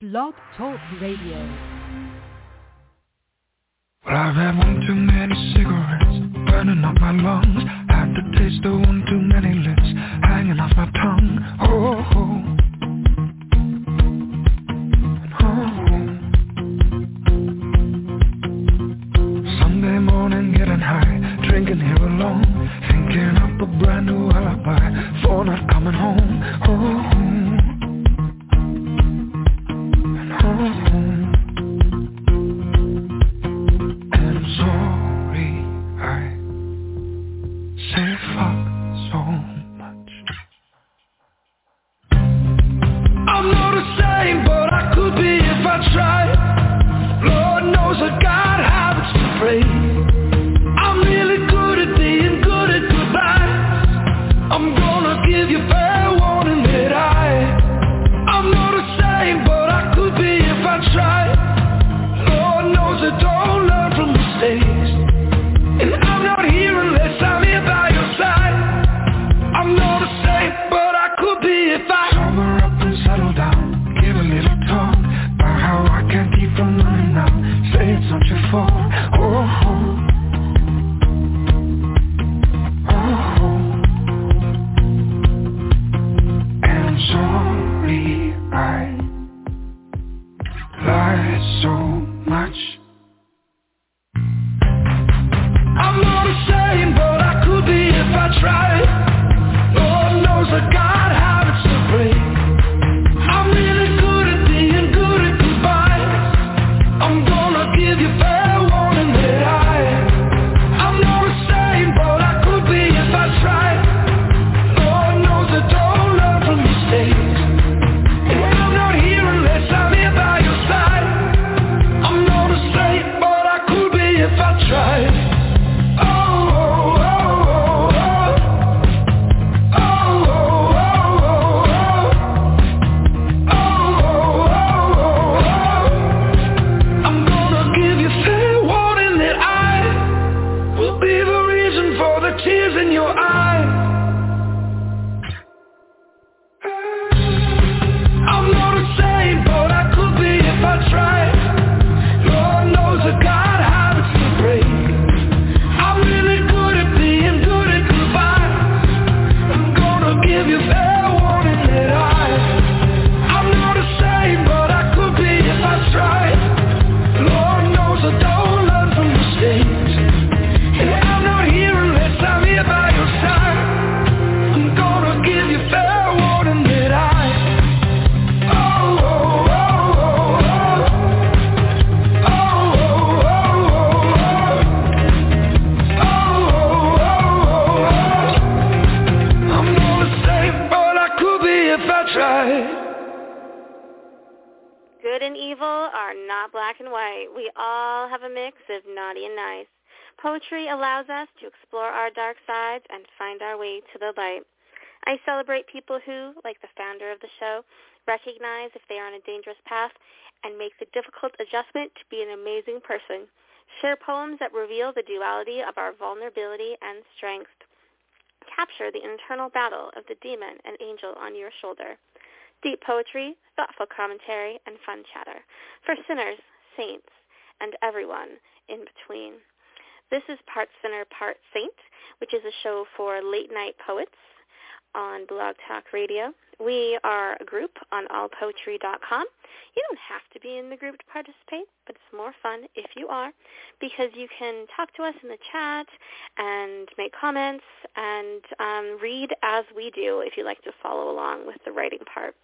Blog Talk Radio. Well, I've had one too many cigarettes burning up my lungs. Had the taste of one too many lips hanging off my tongue. Oh, oh. Sunday morning getting high, drinking here alone, thinking up a brand new alibi for not coming home. Oh, and home. And sorry I say fuck so much. I'm not the same, but I could be if I tried. Lord knows I got habits to break. I'm really good at being good at goodbye. I'm gonna give you fair warning that I'm not the same, but I could be if I tried. Lord knows I don't learn from mistakes, and I'm not here unless I'm here by your side. I'm not the same, but I could be if I sober up and settle down. Give a little talk about how I can't keep from running now. Say it's not your fault. Oh, oh. And sorry I lied so much. I'm not the same, but I could be if I tried. Lord knows I got habits to break. I'm really good at being good at goodbye. I'm gonna give you fair warning that I'm not the same, but I could be if I tried. Lord knows I don't learn from mistakes, and I'm not here unless I'm here by your side. I'm not the same, but I could be if I tried. Good and evil are not black and white. We all have a mix of naughty and nice. Poetry allows us to explore our dark sides and find our way to the light. I celebrate people who, like the founder of the show, recognize if they are on a dangerous path and make the difficult adjustment to be an amazing person. Share poems that reveal the duality of our vulnerability and strength. Capture the internal battle of the demon and angel on your shoulder. Deep poetry, thoughtful commentary, and fun chatter for sinners, saints, and everyone in between. This is Part Sinner, Part Saint, which is a show for late-night poets on Blog Talk Radio. We are a group on allpoetry.com. You don't have to be in the group to participate, but it's more fun if you are, because you can talk to us in the chat and make comments and read as we do if you like to follow along with the writing part.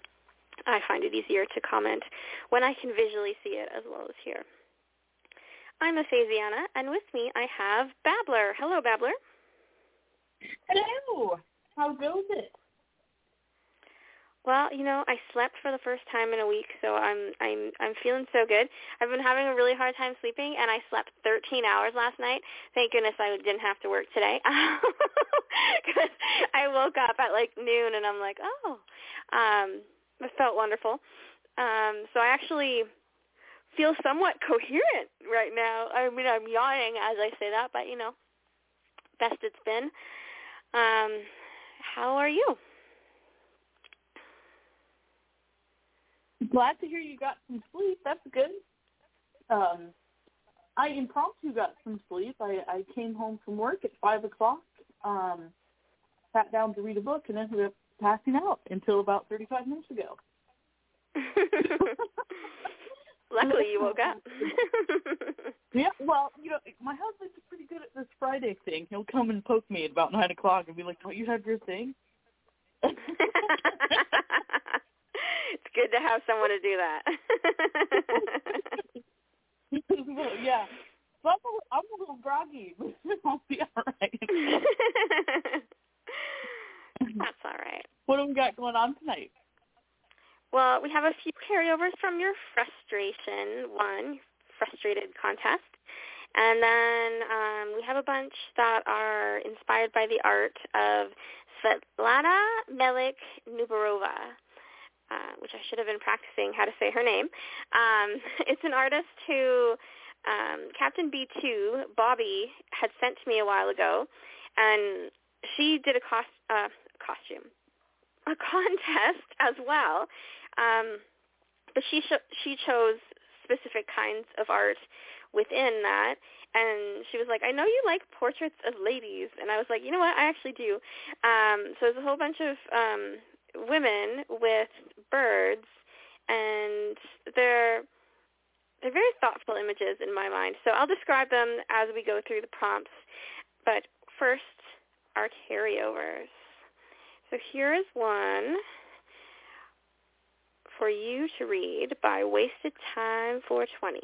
I find it easier to comment when I can visually see it as well as hear. I'm Aphasiana, and with me I have Babbler. Hello, Babbler. Hello. How goes it? Well, you know, I slept for the first time in a week, so I'm feeling so good. I've been having a really hard time sleeping, and I slept 13 hours last night. Thank goodness I didn't have to work today, because I woke up at like noon, and I'm like, oh, it felt wonderful. So I actually feel somewhat coherent right now. I mean, I'm yawning as I say that, but, you know, best it's been. How are you? glad to hear you got some sleep. That's good. I impromptu got some sleep. I came home from work at 5 o'clock, sat down to read a book, and ended up passing out until about 35 minutes ago. Luckily, you woke up. Yeah, well, my husband's pretty good at this Friday thing. He'll come and poke me at about 9 o'clock and be like, don't you have your thing? It's good to have someone to do that. Yeah. So I'm a little groggy, but I'll be all right. That's all right. What do we got going on tonight? Well, we have a few carryovers from your frustrated contest. And then we have a bunch that are inspired by the art of Svetlana Melik-Nubarova, which I should have been practicing how to say her name. It's an artist who Captain B2, Bobby, had sent to me a while ago, and she did a contest as well. But she chose specific kinds of art within that, and she was like, I know you like portraits of ladies, and I was like, you know what, I actually do. So there's a whole bunch of women with birds, and they're very thoughtful images in my mind. So I'll describe them as we go through the prompts. But first, our carryovers. So here is one for you to read by Wasted Time 420.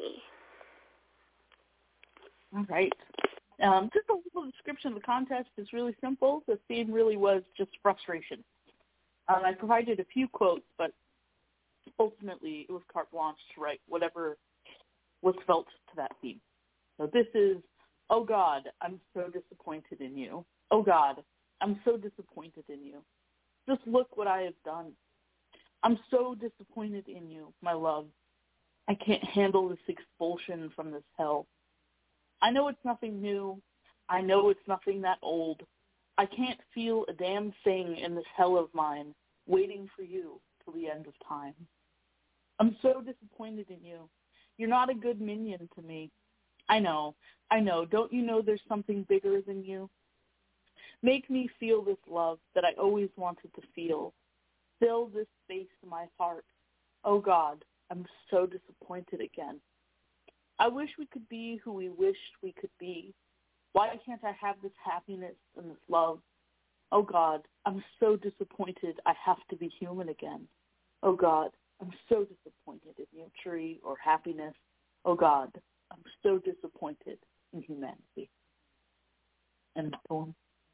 All right. Just a little description of the contest is really simple. The theme really was just frustration. I provided a few quotes, but ultimately it was carte blanche to write whatever was felt to that theme. So this is, oh God, I'm so disappointed in you. Oh God, I'm so disappointed in you. Just look what I have done. I'm so disappointed in you, my love. I can't handle this expulsion from this hell. I know it's nothing new. I know it's nothing that old. I can't feel a damn thing in this hell of mine, waiting for you till the end of time. I'm so disappointed in you. You're not a good minion to me. I know. Don't you know there's something bigger than you? Make me feel this love that I always wanted to feel. Fill this space in my heart. Oh God, I'm so disappointed again. I wish we could be who we wished we could be. Why can't I have this happiness and this love? Oh God, I'm so disappointed I have to be human again. Oh God, I'm so disappointed in mutuality or happiness. Oh God, I'm so disappointed in humanity. End poem.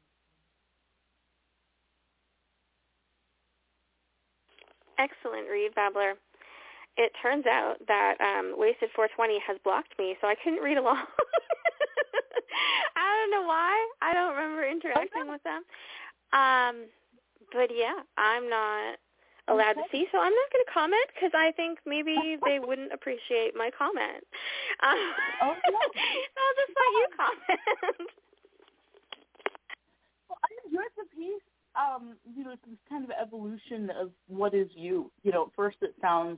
Excellent read, Babbler. It turns out that Wasted 420 has blocked me, so I couldn't read along. I don't know why. I don't remember interacting with them. But yeah, I'm not allowed to see, so I'm not going to comment because I think maybe they wouldn't appreciate my comment. I'll just let you comment. Well, I enjoyed the piece. It's this kind of evolution of what is you. At first it sounds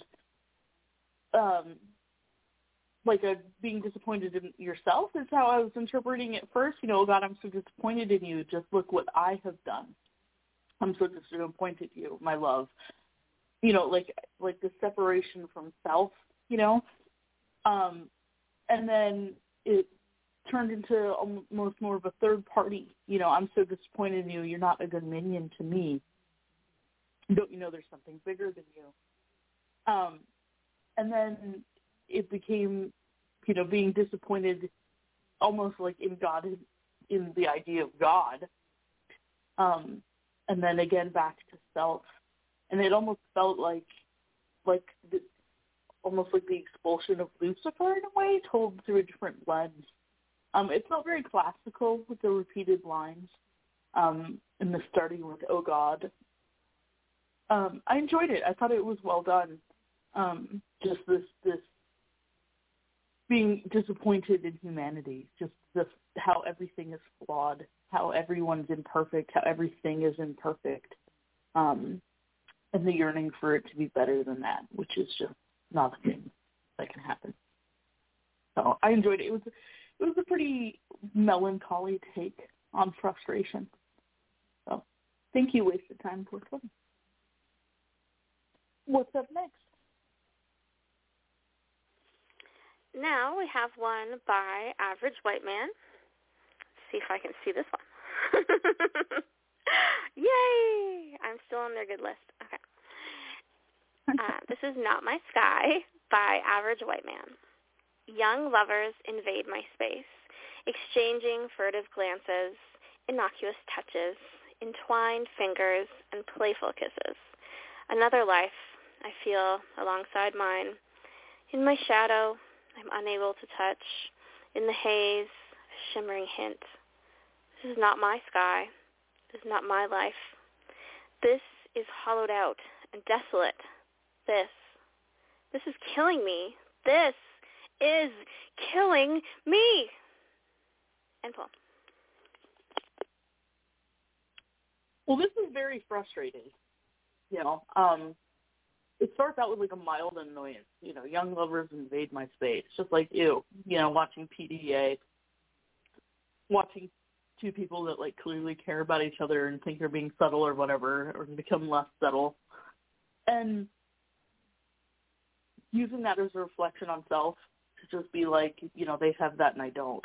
like being disappointed in yourself is how I was interpreting it first. Oh God, I'm so disappointed in you. Just look what I have done. I'm so disappointed in you, my love. Like the separation from self, and then it turned into almost more of a third party. I'm so disappointed in you. You're not a good minion to me. Don't you know there's something bigger than you? And then it became, being disappointed almost like in God, in the idea of God. And then again back to self. And it almost felt almost like the expulsion of Lucifer in a way, told through a different lens. It felt very classical with the repeated lines, and the starting with "Oh God." I enjoyed it. I thought it was well done. Just this being disappointed in humanity, just how everything is flawed, how everyone's imperfect, how everything is imperfect. and the yearning for it to be better than that, which is just not a thing that can happen. So I enjoyed it. It was a pretty melancholy take on frustration. So thank you, Wasted Time 420. What's up next? Now we have one by Average White Man. Let's see if I can see this one. Yay! I'm still on their good list. Okay. This is Not My Sky by Average White Man. Young lovers invade my space, exchanging furtive glances, innocuous touches, entwined fingers, and playful kisses. Another life, I feel, alongside mine. In my shadow, I'm unable to touch. In the haze, a shimmering hint. This is not my sky. This is not my life. This is hollowed out and desolate. This is killing me. This is killing me. End poem. Well, this is very frustrating. You know, it starts out with like a mild annoyance. You know, young lovers invade my space. Just like you know, watching PDA, watching two people that like clearly care about each other and think they're being subtle or whatever, or become less subtle, and using that as a reflection on self to just be like, you know, they have that and I don't.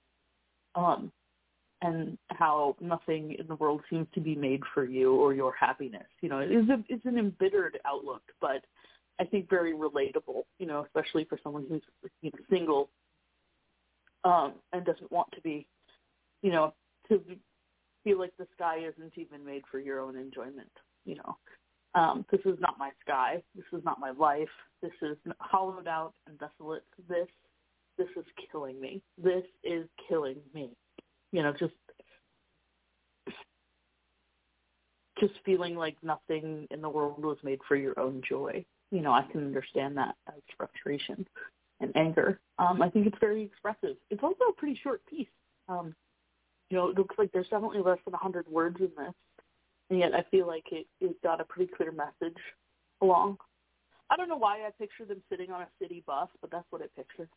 And how nothing in the world seems to be made for you or your happiness. You know, it's an embittered outlook, but I think very relatable, you know, especially for someone who's, you know, single and doesn't want to be, you know, to feel like the sky isn't even made for your own enjoyment, you know. This is not my sky. This is not my life. This is hollowed out and desolate. This is killing me. This is killing me. You know, just feeling like nothing in the world was made for your own joy. You know, I can understand that as frustration and anger. I think it's very expressive. It's also a pretty short piece. You know, it looks like there's definitely less than 100 words in this, and yet I feel like it got a pretty clear message along. I don't know why I picture them sitting on a city bus, but that's what I pictured.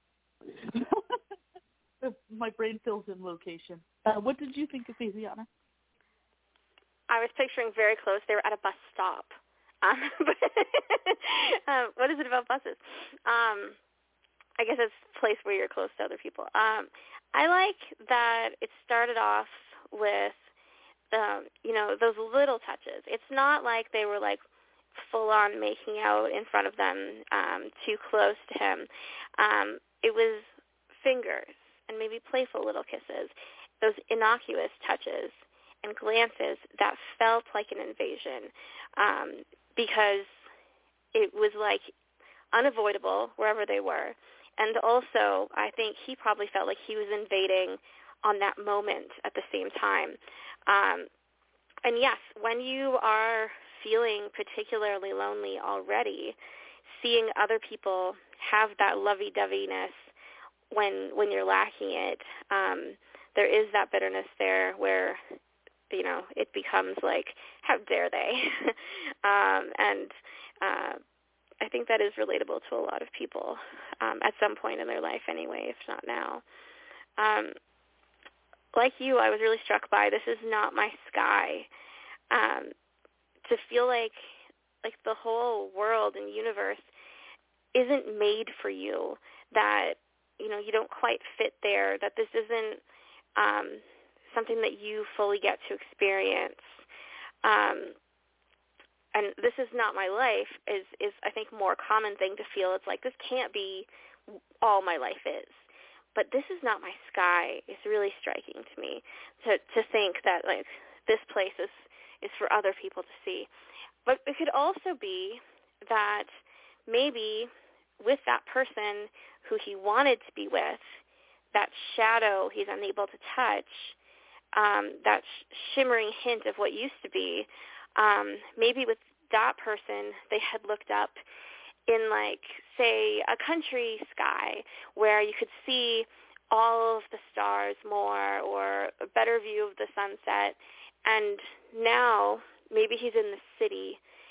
My brain fills in location. What did you think of Asiana? I was picturing very close. They were at a bus stop. What is it about buses? I guess it's a place where you're close to other people. I like that it started off with, you know, those little touches. It's not like they were like full on making out in front of them, too close to him. It was fingers and maybe playful little kisses, those innocuous touches and glances that felt like an invasion, because it was like unavoidable wherever they were. And also, I think he probably felt like he was invading on that moment at the same time. And yes, when you are feeling particularly lonely already, seeing other people have that lovey-doveyness when you're lacking it, there is that bitterness there where, you know, it becomes like, how dare they? And I think that is relatable to a lot of people at some point in their life anyway, if not now. Like you, I was really struck by This Is Not My Sky. To feel like the whole world and universe isn't made for you, that, you know, you don't quite fit there, that this isn't something that you fully get to experience. And this is not my life is I think more common thing to feel. It's like, this can't be all my life is. But this is not my sky is really striking to me, to think that like this place is for other people to see. But it could also be that maybe with that person who he wanted to be with, that shadow he's unable to touch, that shimmering hint of what used to be, maybe with that person they had looked up in, like, say, a country sky where you could see all of the stars more, or a better view of the sunset. And now maybe he's in the city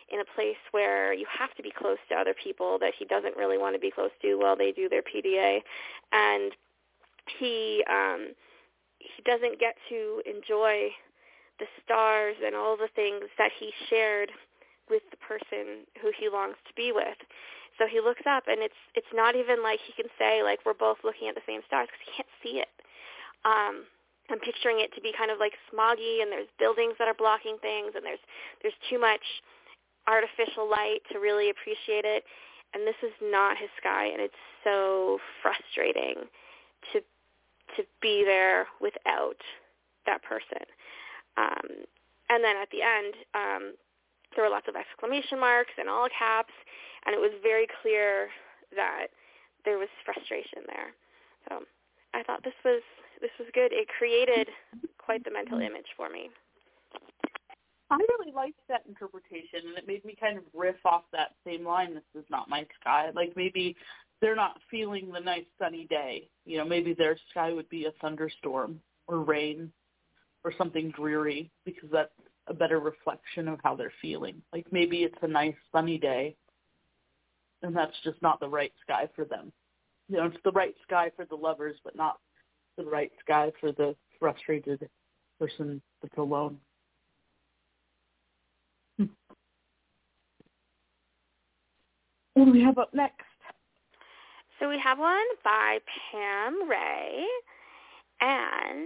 in a place where you have to be close to other people that he doesn't really want to be close to while they do their PDA, and he doesn't get to enjoy the stars and all the things that he shared with the person who he longs to be with. So he looks up, and it's not even like he can say, like, we're both looking at the same stars, because he can't see it. I'm picturing it to be kind of like smoggy, and there's buildings that are blocking things, and there's too much artificial light to really appreciate it. And this is not his sky, and it's so frustrating to be there without that person. And then at the end, there were lots of exclamation marks and all caps, and it was very clear that there was frustration there. So I thought this was good. It created quite the mental image for me. I really liked that interpretation, and it made me kind of riff off that same line, this is not my sky. Like, maybe they're not feeling the nice sunny day. You know, maybe their sky would be a thunderstorm or rain or something dreary, because that's a better reflection of how they're feeling. Like, maybe it's a nice sunny day, and that's just not the right sky for them. You know, it's the right sky for the lovers, but not the right sky for the frustrated person that's alone. What do we have up next? So we have one by Pam Ray, and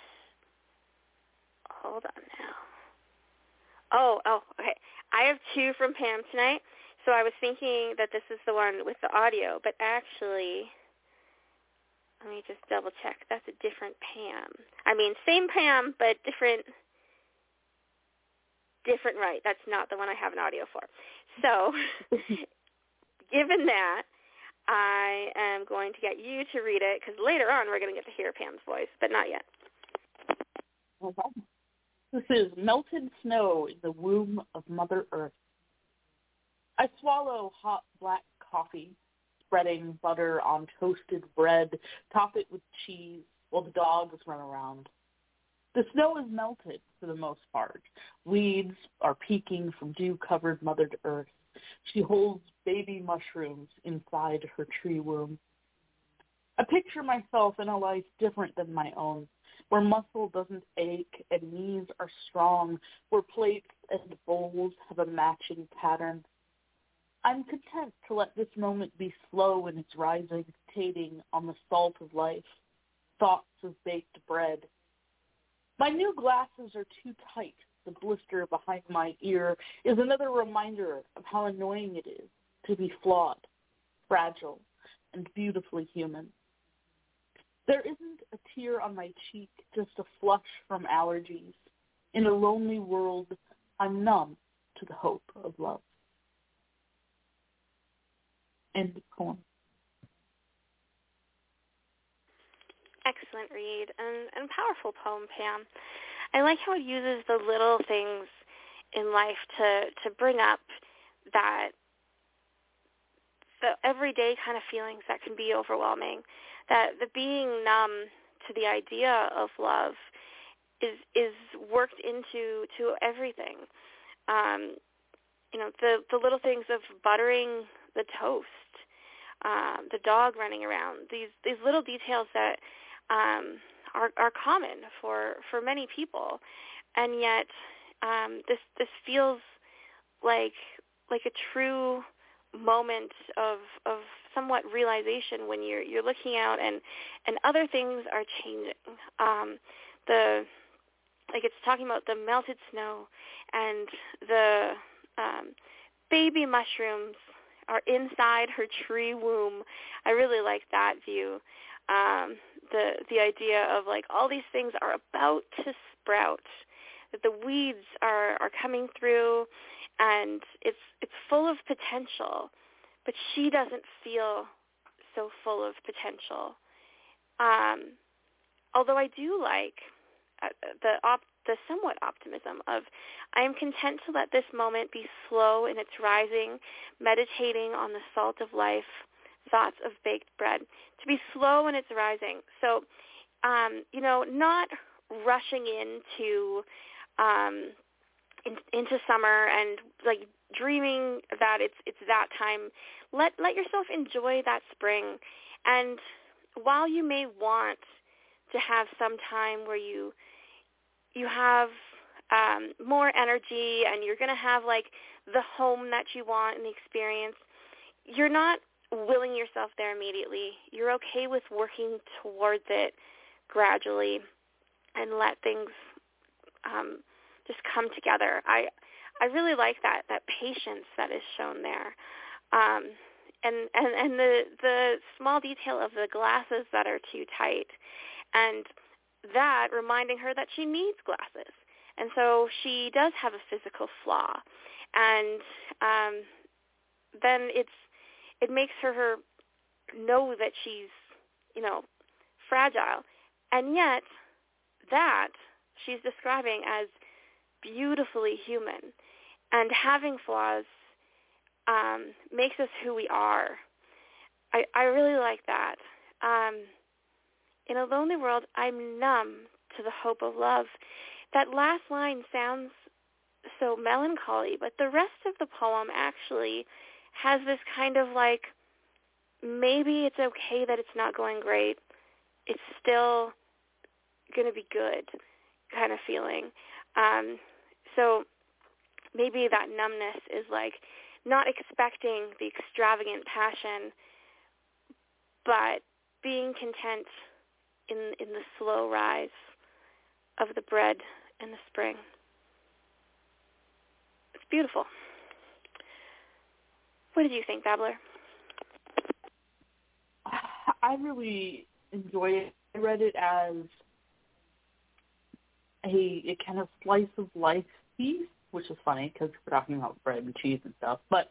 hold on now. Oh, okay. I have two from Pam tonight, so I was thinking that this is the one with the audio, but actually, let me just double check. That's a different Pam. I mean, same Pam, but different, right. That's not the one I have an audio for. So, given that, I am going to get you to read it, because later on we're going to get to hear Pam's voice, but not yet. Okay. This is Melted Snow in the Womb of Mother Earth. I swallow hot black coffee, spreading butter on toasted bread, top it with cheese, while the dogs run around. The snow is melted for the most part. Weeds are peeking from dew-covered Mother Earth. She holds baby mushrooms inside her tree womb. I picture myself in a life different than my own, where muscle doesn't ache and knees are strong, where plates and bowls have a matching pattern. I'm content to let this moment be slow in its rising, meditating on the salt of life, thoughts of baked bread. My new glasses are too tight. The blister behind my ear is another reminder of how annoying it is to be flawed, fragile, and beautifully human. There isn't a tear on my cheek, just a flush from allergies. In a lonely world, I'm numb to the hope of love. End of poem. Excellent read and powerful poem, Pam. I like how it uses the little things in life to bring up that the everyday kind of feelings that can be overwhelming, that the being numb to the idea of love is worked into everything. You know, the little things of buttering the toast, the dog running around, these little details that are common for many people, and yet this feels like a true moment of somewhat realization when you're looking out and other things are changing. Like it's talking about the melted snow and the baby mushrooms are inside her tree womb. I really like that view. The idea of like all these things are about to sprout, that the weeds are coming through, and it's full of potential, but she doesn't feel so full of potential. Although I do like the somewhat optimism of, I am content to let this moment be slow in its rising, meditating on the salt of life, thoughts of baked bread, to be slow in its rising. So, not rushing into summer and like dreaming that it's that time. Let yourself enjoy that spring. And while you may want to have some time where you have more energy and you're going to have like the home that you want and the experience, you're not willing yourself there immediately. You're okay with working towards it gradually and let things just come together. I really like that patience that is shown there. And the small detail of the glasses that are too tight, and that reminding her that she needs glasses. And so she does have a physical flaw. And then it makes her know that she's, fragile. And yet that she's describing as beautifully human. And having flaws makes us who we are. I really like that. In a lonely world, I'm numb to the hope of love. That last line sounds so melancholy, but the rest of the poem actually has this kind of like, maybe it's okay that it's not going great. It's still going to be good kind of feeling. So maybe that numbness is like not expecting the extravagant passion, but being content in the slow rise of the bread in the spring. It's beautiful. What did you think, Babbler? I really enjoyed it. I read it as a kind of slice of life piece, which is funny because we're talking about bread and cheese and stuff. But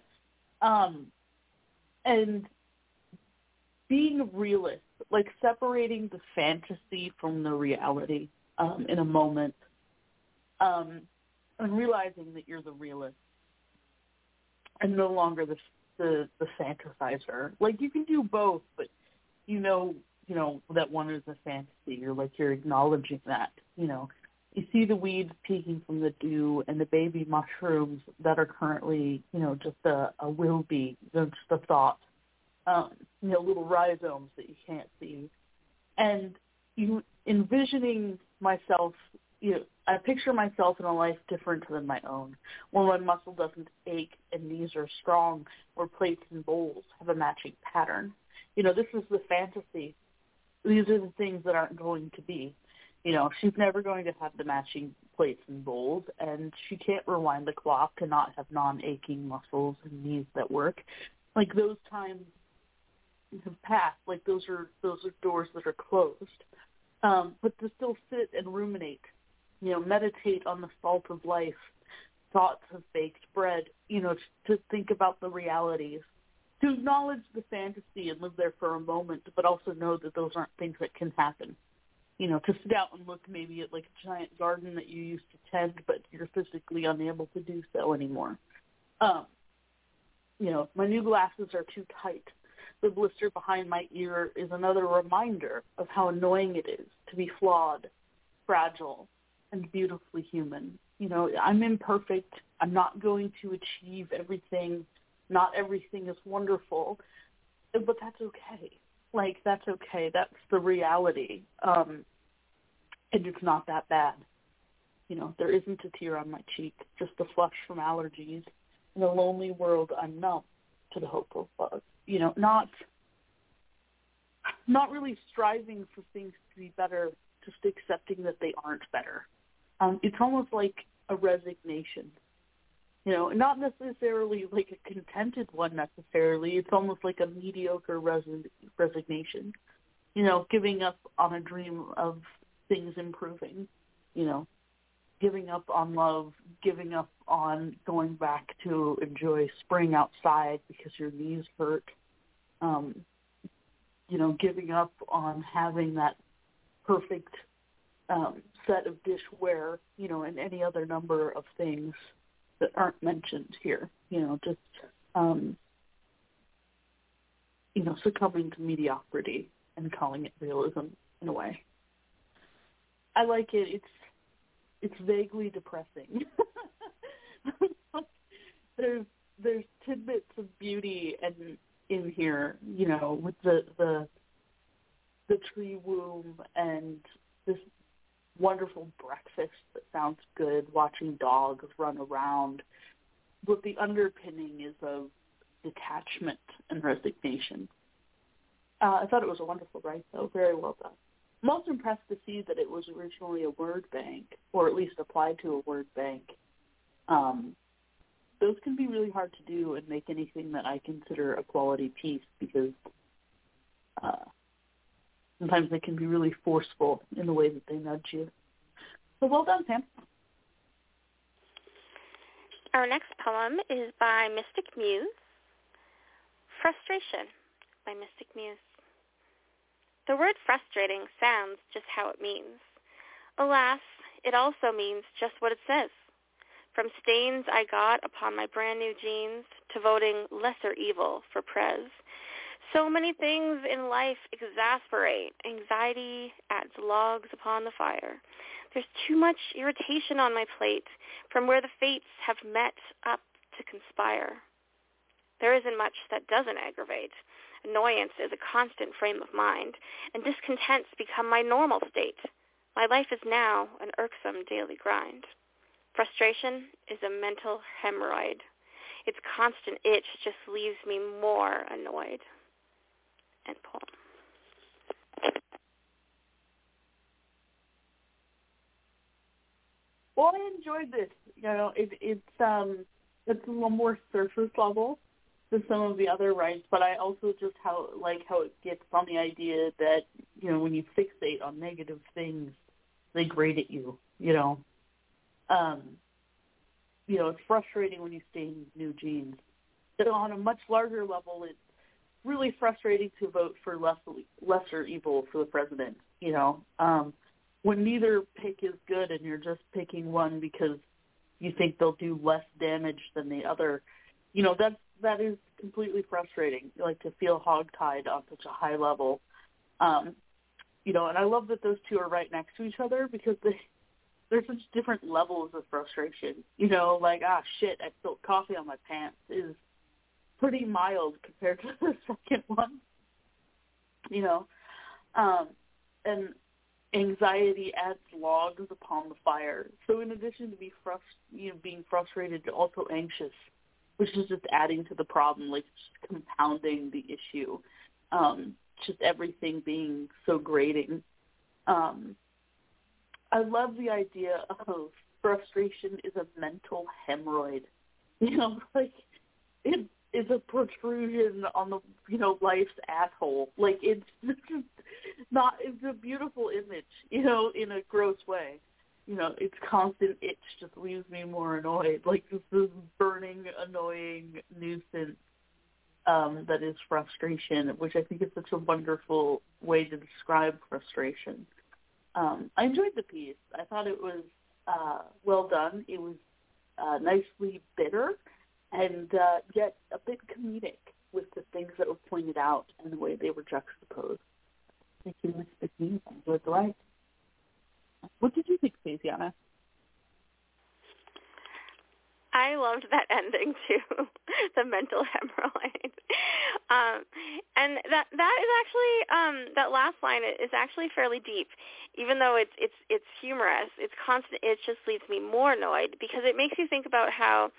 and being a realist, like separating the fantasy from the reality in a moment, and realizing that you're the realist and no longer the fantasizer. Like, you can do both, but you know that one is a fantasy. You're acknowledging that. You see the weeds peeking from the dew and the baby mushrooms that are currently, just a will be, just a thought. Little rhizomes that you can't see. And envisioning myself, I picture myself in a life different than my own, where my muscle doesn't ache and knees are strong, where plates and bowls have a matching pattern. This is the fantasy. These are the things that aren't going to be. She's never going to have the matching plates and bowls, and she can't rewind the clock and not have non-aching muscles and knees that work. Like, those times have passed. Like, those are doors that are closed. But to still sit and ruminate, meditate on the salt of life, thoughts of baked bread, to think about the realities, to acknowledge the fantasy and live there for a moment, but also know that those aren't things that can happen. To sit out and look maybe at like a giant garden that you used to tend, but you're physically unable to do so anymore. My new glasses are too tight. The blister behind my ear is another reminder of how annoying it is to be flawed, fragile, and beautifully human. I'm imperfect. I'm not going to achieve everything. Not everything is wonderful, but that's okay. Like, that's okay. That's the reality. And it's not that bad. There isn't a tear on my cheek, just a flush from allergies. In a lonely world, I'm numb to the hope of love. Not really striving for things to be better, just accepting that they aren't better. It's almost like a resignation. Not necessarily like a contented one necessarily. It's almost like a mediocre resignation. Giving up on a dream of things improving. Giving up on love, giving up on going back to enjoy spring outside because your knees hurt. Giving up on having that perfect set of dishware, and any other number of things that aren't mentioned here. Succumbing to mediocrity and calling it realism in a way. I like it. It's vaguely depressing. there's tidbits of beauty and in here, you know, with the tree womb and this wonderful breakfast that sounds good, watching dogs run around. But the underpinning is of detachment and resignation. I thought it was a wonderful write, though. Very well done. I'm also impressed to see that it was originally a word bank, or at least applied to a word bank. Those can be really hard to do and make anything that I consider a quality piece, because sometimes they can be really forceful in the way that they nudge you. So well done, Sam. Our next poem is by Mystic Muse, Frustration by Mystic Muse. The word frustrating sounds just how it means. Alas, it also means just what it says. From stains I got upon my brand new jeans to voting lesser evil for Prez. So many things in life exasperate. Anxiety adds logs upon the fire. There's too much irritation on my plate from where the fates have met up to conspire. There isn't much that doesn't aggravate. Annoyance is a constant frame of mind, and discontents become my normal state. My life is now an irksome daily grind. Frustration is a mental hemorrhoid. Its constant itch just leaves me more annoyed. End poem. Well, I enjoyed this. You know, it's a little more surface level than some of the other rights, but I also just like how it gets on the idea that, you know, when you fixate on negative things, they grate at you. You know, it's frustrating when you stain new jeans. But on a much larger level, it's really frustrating to vote for lesser evil for the president. You know, when neither pick is good and you're just picking one because you think they'll do less damage than the other, you know, that is completely frustrating. You like to feel hogtied on such a high level. You know, and I love that those two are right next to each other, because there's such different levels of frustration. You know, like, shit, I spilled coffee on my pants is pretty mild compared to the second one. You know, and anxiety adds logs upon the fire. So in addition to being frustrated, you're also anxious, which is just adding to the problem, like just compounding the issue. Just everything being so grating. I love the idea of frustration is a mental hemorrhoid. You know, like it is a protrusion on the, you know, life's asshole. Like it's a beautiful image, you know, in a gross way. You know, its constant itch just leaves me more annoyed. Like this burning, annoying nuisance that is frustration, which I think is such a wonderful way to describe frustration. I enjoyed the piece. I thought it was well done. It was nicely bitter and yet a bit comedic with the things that were pointed out and the way they were juxtaposed. Thank you, Mr. Keith. I enjoyed the write. What did you think, Faisiana? I loved that ending too, the mental hemorrhoid, and that is actually that last line is actually fairly deep, even though it's humorous. It's constant. It just leaves me more annoyed, because it makes you think about how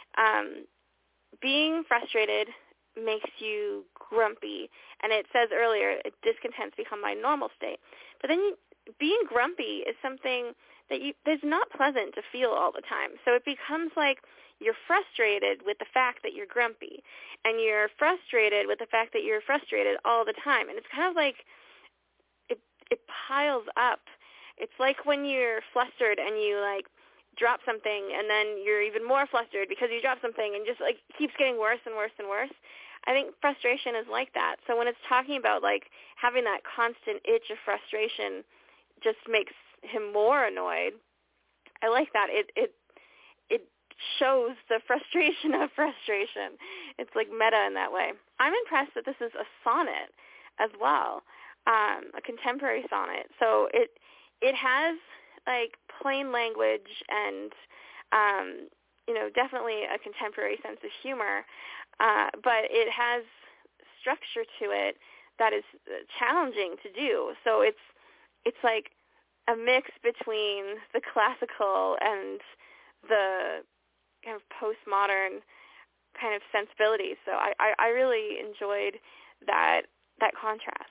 being frustrated makes you grumpy, and it says earlier, discontents become my normal state. But then being grumpy is something that's not pleasant to feel all the time. So it becomes like you're frustrated with the fact that you're grumpy, and you're frustrated with the fact that you're frustrated all the time. And it's kind of like it piles up. It's like when you're flustered and you like drop something, and then you're even more flustered because you drop something, and just like keeps getting worse and worse and worse. I think frustration is like that. So when it's talking about like having that constant itch of frustration just makes him more annoyed, I like that. It shows the frustration of frustration. It's like meta in that way. I'm impressed that this is a sonnet as well, a contemporary sonnet. So it has like plain language and definitely a contemporary sense of humor, but it has structure to it that is challenging to do. So it's like a mix between the classical and the kind of postmodern kind of sensibilities. So I really enjoyed that contrast.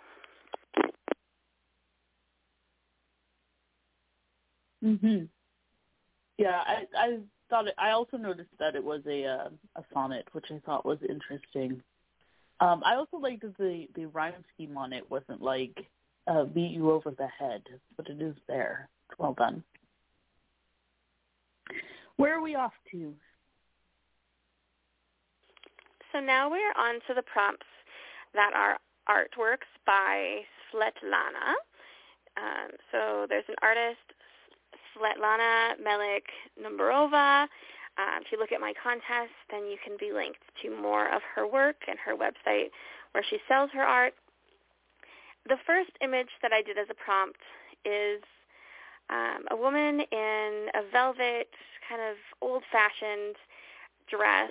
Mhm. Yeah, I thought I also noticed that it was a sonnet, which I thought was interesting. I also liked that the rhyme scheme on it wasn't like beat you over the head, but it is there. Well done. Where are we off to? So now we're on to the prompts that are artworks by Svetlana. So there's an artist, Svetlana Melik-Numberova. If you look at my contest, then you can be linked to more of her work and her website where she sells her art. The first image that I did as a prompt is a woman in a velvet, kind of old-fashioned dress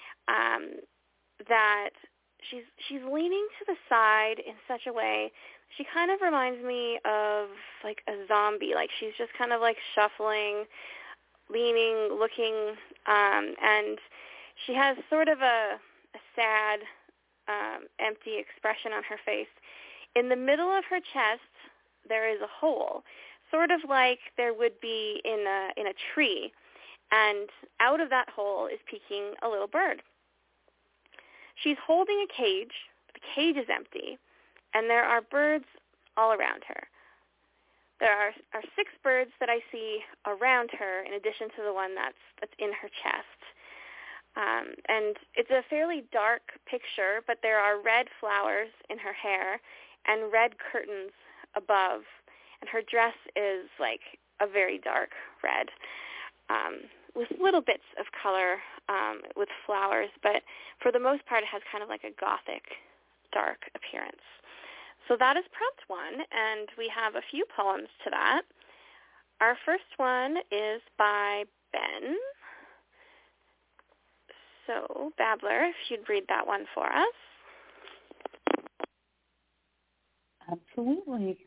that she's leaning to the side in such a way. She kind of reminds me of like a zombie. Like she's just kind of like shuffling, leaning, looking, and she has sort of a sad, empty expression on her face. In the middle of her chest, there is a hole, sort of like there would be in a tree, and out of that hole is peeking a little bird. She's holding a cage. The cage is empty, and there are birds all around her. There are 6 birds that I see around her, in addition to the one that's in her chest. And it's a fairly dark picture, but there are red flowers in her hair and red curtains above, and her dress is like a very dark red, with little bits of color with flowers, but for the most part it has kind of like a gothic, dark appearance. So that is prompt 1, and we have a few poems to that. Our first one is by Ben. So, Babbler, if you'd read that one for us. Absolutely.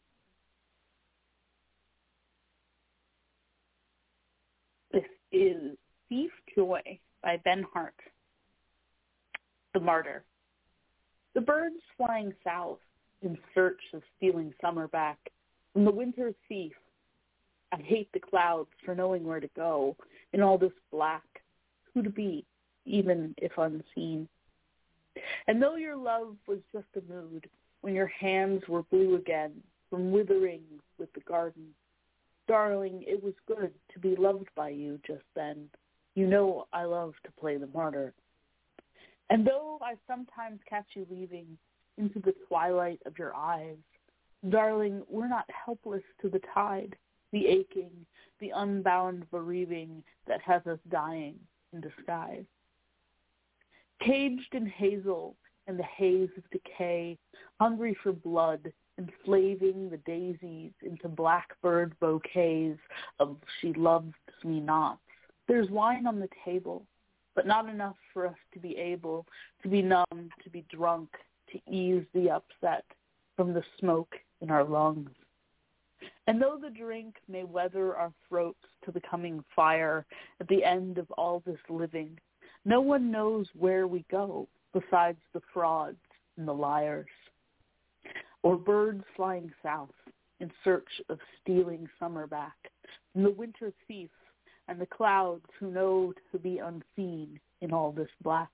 This is Thief Joy by Ben Hart. The Martyr. The birds flying south in search of stealing summer back from the winter thief. I hate the clouds for knowing where to go in all this black, who to be, even if unseen. And though your love was just a mood, when your hands were blue again from withering with the garden, darling, it was good to be loved by you just then. You know I love to play the martyr. And though I sometimes catch you leaving into the twilight of your eyes, darling, we're not helpless to the tide, the aching, the unbound bereaving that has us dying in disguise. Caged in hazel and the haze of decay, hungry for blood, enslaving the daisies into blackbird bouquets of she loves me not. There's wine on the table, but not enough for us to be able to be numb, to be drunk, to ease the upset from the smoke in our lungs. And though the drink may weather our throats to the coming fire at the end of all this living, no one knows where we go besides the frauds and the liars. Or birds flying south in search of stealing summer back, and the winter thief and the clouds who know to be unseen in all this black.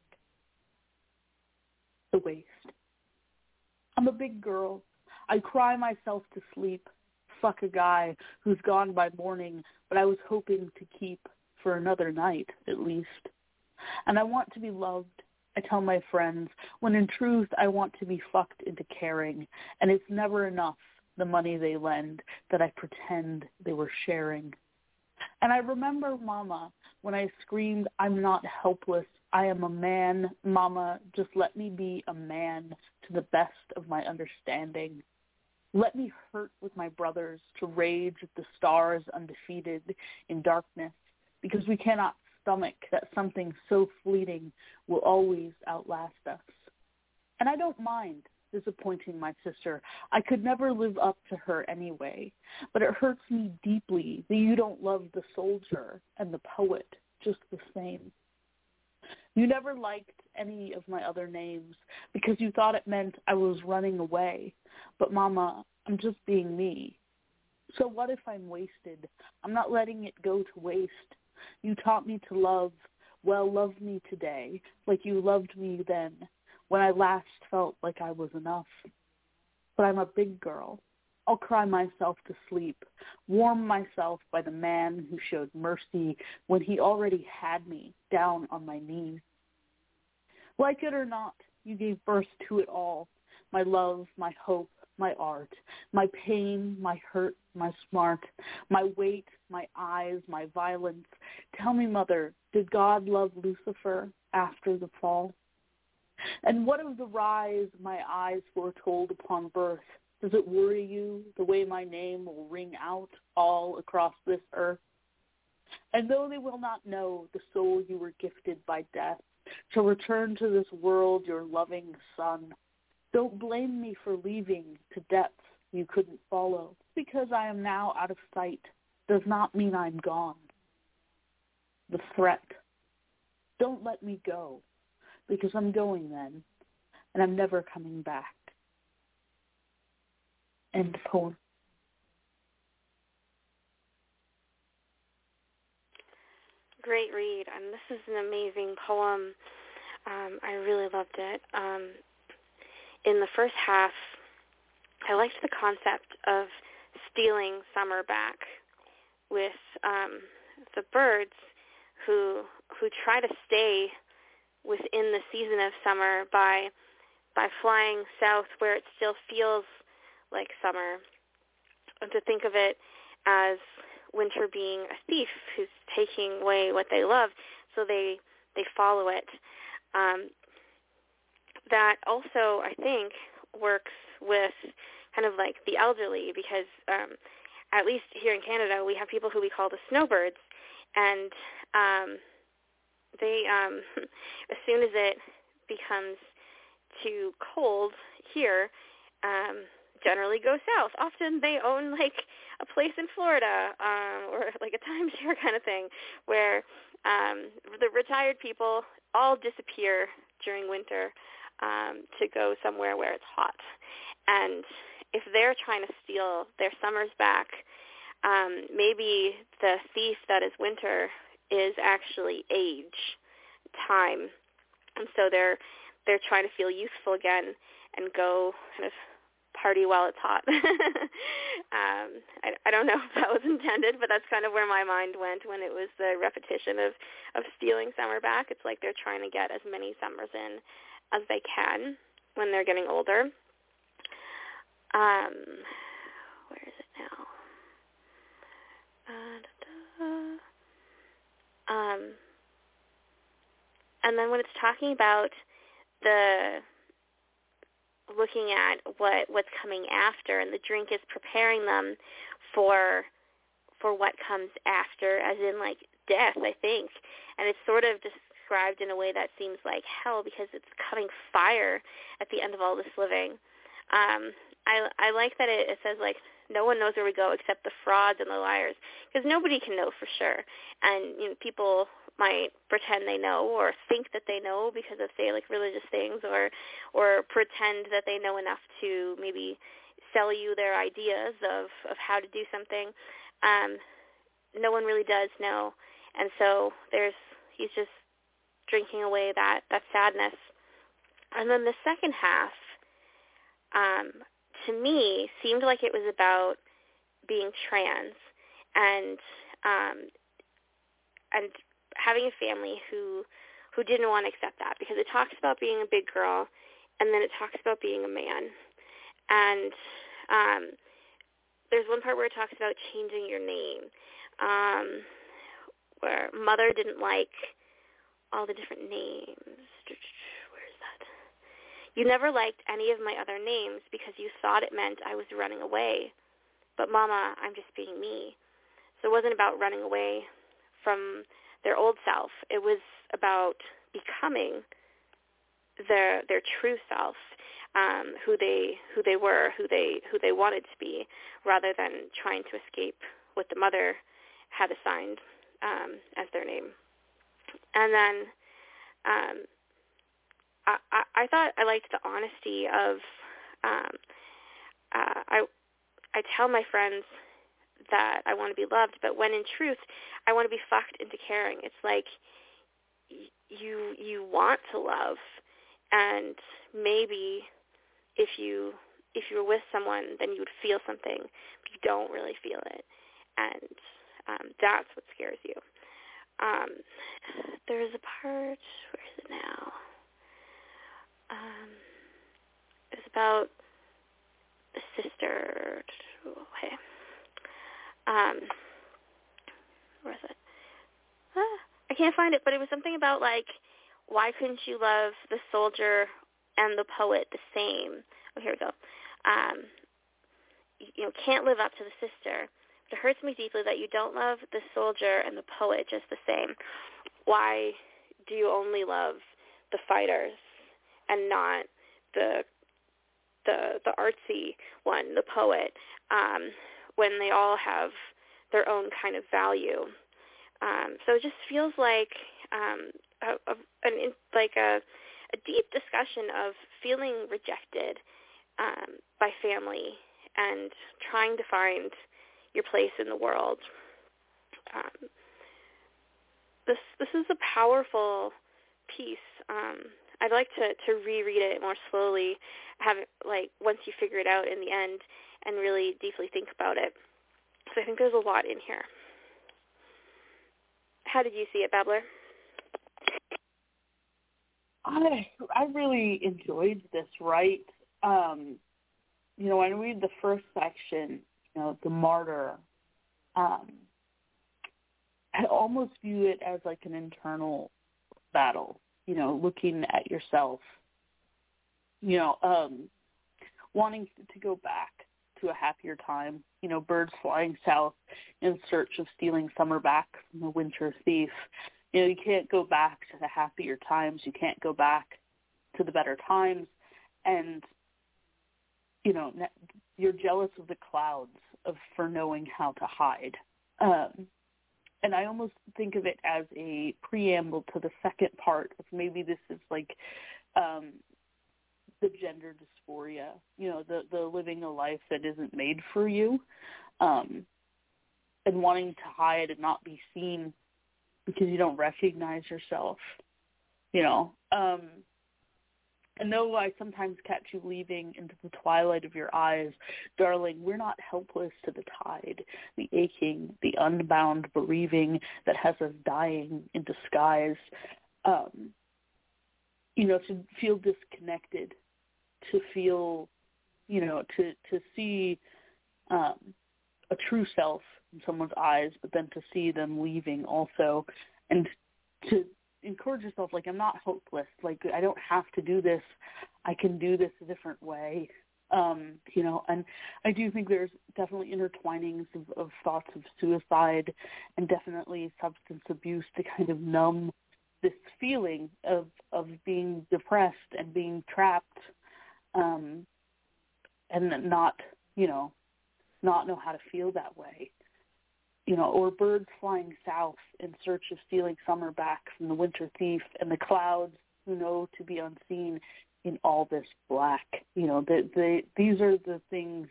The waste. I'm a big girl. I cry myself to sleep. Fuck a guy who's gone by morning, but I was hoping to keep for another night at least. And I want to be loved, I tell my friends, when in truth I want to be fucked into caring, and it's never enough, the money they lend, that I pretend they were sharing. And I remember Mama when I screamed, I'm not helpless, I am a man, Mama, just let me be a man to the best of my understanding. Let me hurt with my brothers to rage at the stars undefeated in darkness, because we cannot stomach that something so fleeting will always outlast us. And I don't mind disappointing my sister. I could never live up to her anyway, but it hurts me deeply that you don't love the soldier and the poet just the same. You never liked any of my other names because you thought it meant I was running away. But Mama, I'm just being me. So what if I'm wasted? I'm not letting it go to waste. You taught me to love. Well, love me today like you loved me then, when I last felt like I was enough. But I'm a big girl. I'll cry myself to sleep, warm myself by the man who showed mercy when he already had me down on my knees. Like it or not, you gave birth to it all, my love, my hope, my art, my pain, my hurt, my smart, my weight, my eyes, my violence. Tell me, Mother, did God love Lucifer after the fall? And what of the rise my eyes foretold upon birth? Does it worry you the way my name will ring out all across this earth? And though they will not know the soul you were gifted by death shall return to this world your loving son, don't blame me for leaving to depths you couldn't follow. Because I am now out of sight does not mean I'm gone. The threat. Don't let me go, because I'm going then, and I'm never coming back. End poem. Great read, and this is an amazing poem. I really loved it. In the first half, I liked the concept of stealing summer back with the birds who try to stay within the season of summer by flying south where it still feels like summer, and to think of it as winter being a thief who's taking away what they love, so they follow it. That also, I think, works with kind of like the elderly, because at least here in Canada, we have people who we call the snowbirds, and they, as soon as it becomes too cold here, generally go south. Often they own like a place in Florida, or like a timeshare kind of thing, where the retired people all disappear during winter to go somewhere where it's hot. And if they're trying to steal their summers back, maybe the thief that is winter is actually age, time. And so they're trying to feel youthful again and go kind of party while it's hot. I don't know if that was intended, but that's kind of where my mind went when it was the repetition of stealing summer back. It's like they're trying to get as many summers in as they can when they're getting older. Where is it now? And then when it's talking about the looking at what's coming after, and the drink is preparing them for what comes after, as in like death, I think. And it's sort of described in a way that seems like hell, because it's coming fire at the end of all this living. I like that it says like no one knows where we go except the frauds and the liars, because nobody can know for sure. And people might pretend they know or think that they know because of, say, like religious things, or pretend that they know enough to maybe sell you their ideas of how to do something. No one really does know, and so he's just drinking away that sadness. And then the second half, to me, seemed like it was about being trans and having a family who didn't want to accept that, because it talks about being a big girl, and then it talks about being a man. And there's one part where it talks about changing your name, where Mother didn't like all the different names. Where is that? You never liked any of my other names because you thought it meant I was running away. But Mama, I'm just being me. So it wasn't about running away from their old self. It was about becoming their true self, who they were, who they wanted to be, rather than trying to escape what the mother had assigned as their name. And then I thought I liked the honesty of I tell my friends that I want to be loved, but when in truth I want to be fucked into caring. It's like you want to love, and maybe if you were with someone, then you would feel something, but you don't really feel it, and that's what scares you. There's a part, where is it now? It's about the sister. Okay. Where is it? I can't find it, but it was something about, like, why couldn't you love the soldier and the poet the same? Oh, here we go. Can't live up to the sister. But it hurts me deeply that you don't love the soldier and the poet just the same. Why do you only love the fighters and not the artsy one, the poet, when they all have their own kind of value? So it just feels like a deep discussion of feeling rejected by family and trying to find your place in the world. This is a powerful piece. I'd like to reread it more slowly, have it, like, once you figure it out in the end, and really deeply think about it. So I think there's a lot in here. How did you see it, Babbler? I really enjoyed this, right? When I read the first section, the martyr, I almost view it as like an internal battle, looking at yourself, wanting to go back to a happier time, birds flying south in search of stealing summer back from the winter thief. You can't go back to the happier times. You can't go back to the better times. And, you're jealous of the clouds for knowing how to hide. And I almost think of it as a preamble to the second part of maybe this is like the gender dysphoria, the living a life that isn't made for you, and wanting to hide and not be seen because you don't recognize yourself, And though I sometimes catch you leaving into the twilight of your eyes, darling, we're not helpless to the tide, the aching, the unbound bereaving that has us dying in disguise. To feel disconnected, to feel, to see a true self in someone's eyes, but then to see them leaving also, and to encourage yourself, like, I'm not hopeless, like, I don't have to do this, I can do this a different way, and I do think there's definitely intertwinings of thoughts of suicide and definitely substance abuse to kind of numb this feeling of being depressed and being trapped, and not know how to feel that way. Or birds flying south in search of stealing summer back from the winter thief, and the clouds who know to be unseen in all this black. These are the things,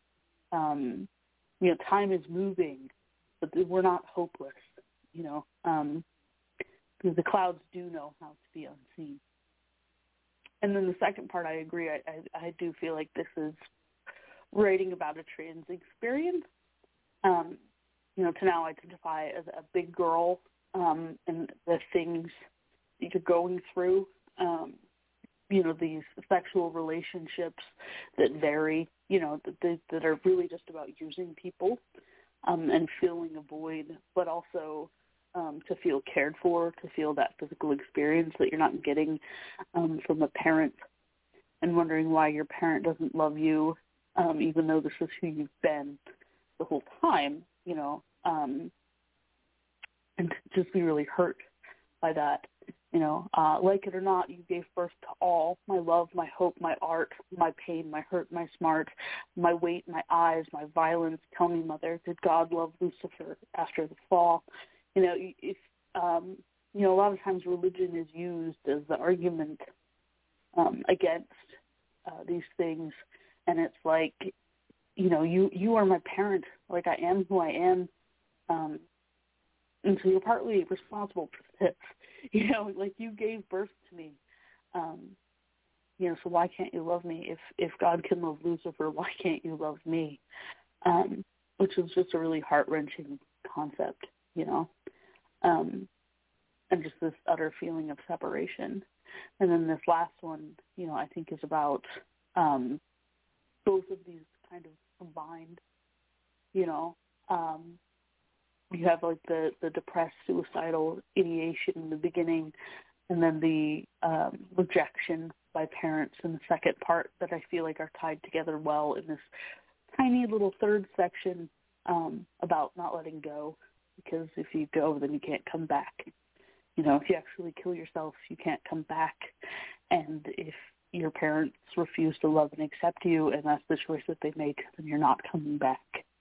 time is moving, but we're not hopeless, because the clouds do know how to be unseen. And then the second part, I agree. I do feel like this is writing about a trans experience. To now identify as a big girl, and the things that you're going through, these sexual relationships that vary, that are really just about using people, and filling a void, but also to feel cared for, to feel that physical experience that you're not getting from a parent, and wondering why your parent doesn't love you, even though this is who you've been the whole time, and to just be really hurt by that. Like it or not, you gave birth to all, my love, my hope, my art, my pain, my hurt, my smart, my weight, my eyes, my violence. Tell me, mother, did God love Lucifer after the fall? If a lot of times religion is used as the argument against these things, and it's like, you are my parent, like I am who I am, and so you're partly responsible for this. Like you gave birth to me. So why can't you love me? If God can love Lucifer, why can't you love me? Which is just a really heart-wrenching concept, and just this utter feeling of separation. And then this last one, I think is about both of these kind of combined, you have like the depressed, suicidal ideation in the beginning, and then the rejection by parents in the second part that I feel like are tied together well in this tiny little third section about not letting go, because if you go, then you can't come back. If you actually kill yourself, you can't come back. And if your parents refuse to love and accept you, and that's the choice that they make, then you're not coming back.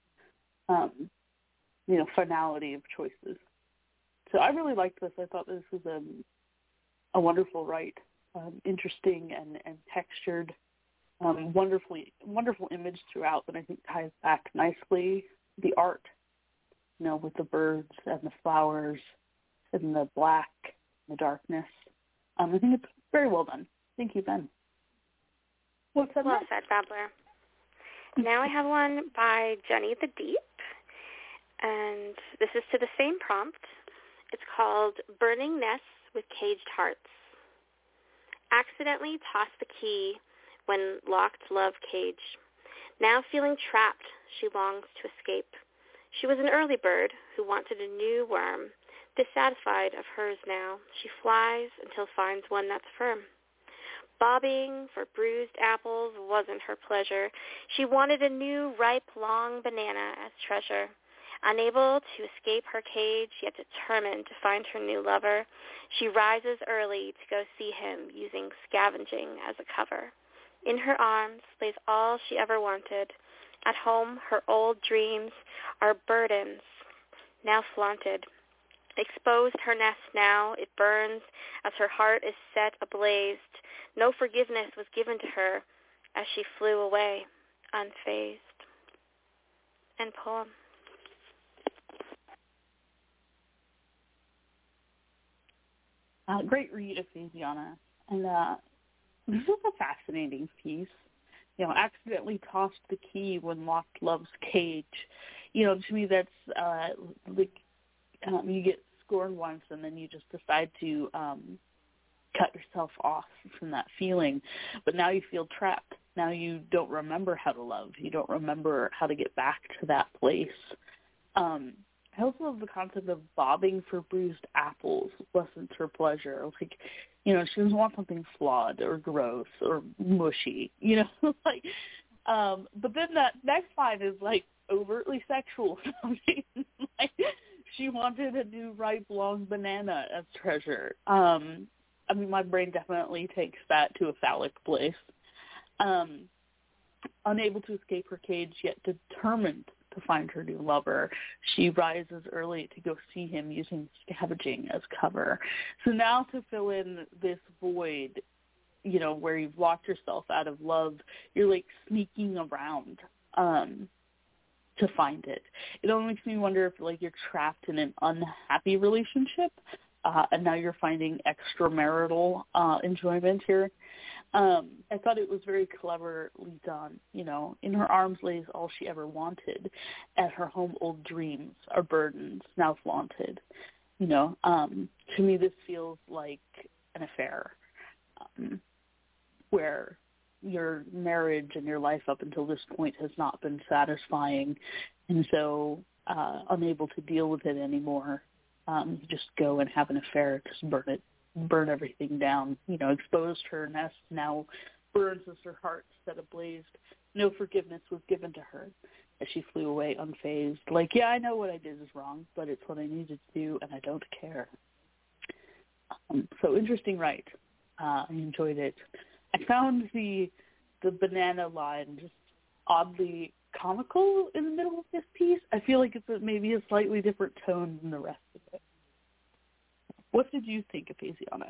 Finality of choices. So I really liked this. I thought this was a wonderful write, interesting and textured, wonderful image throughout that I think ties back nicely. The art, with the birds and the flowers and the black, and the darkness. I think it's very well done. Thank you, Ben. What's that? Well said, Babbler. Now I have one by Jenny the Deep. And this is to the same prompt. It's called Burning Nests with Caged Hearts. Accidentally tossed the key when locked love cage. Now feeling trapped, she longs to escape. She was an early bird who wanted a new worm. Dissatisfied of hers now, she flies until finds one that's firm. Bobbing for bruised apples wasn't her pleasure. She wanted a new, ripe, long banana as treasure. Unable to escape her cage, yet determined to find her new lover, she rises early to go see him, using scavenging as a cover. In her arms lays all she ever wanted. At home, her old dreams are burdens, now flaunted. Exposed her nest now, it burns as her heart is set ablaze. No forgiveness was given to her as she flew away, unfazed. End poem. Great read, Ephesiana. And this is a fascinating piece. Accidentally tossed the key when locked love's cage. To me that's you get scorned once and then you just decide to cut yourself off from that feeling. But now you feel trapped. Now you don't remember how to love. You don't remember how to get back to that place. I also love the concept of bobbing for bruised apples wasn't her pleasure. Like, she doesn't want something flawed or gross or mushy, but then that next line is like overtly sexual sounding. Like she wanted a new ripe long banana as treasure. My brain definitely takes that to a phallic place. Unable to escape her cage, yet determined to find her new lover, she rises early to go see him, using scavenging as cover. So now to fill in this void, where you've locked yourself out of love, you're like sneaking around to find it. It only makes me wonder if like you're trapped in an unhappy relationship, and now you're finding extramarital enjoyment here. I thought it was very cleverly done. In her arms lays all she ever wanted. At her home, old dreams are burdens now flaunted. To me, this feels like an affair, where your marriage and your life up until this point has not been satisfying, and so unable to deal with it anymore, you just go and have an affair, just burn everything down. Exposed her nest now burns as her heart set ablaze. No forgiveness was given to her as she flew away unfazed. Like, yeah, I know what I did is wrong, but it's what I needed to do, and I don't care. So interesting write. I enjoyed it. I found the banana line just oddly comical in the middle of this piece. I feel like it's maybe a slightly different tone than the rest of it. What did you think of Asiana?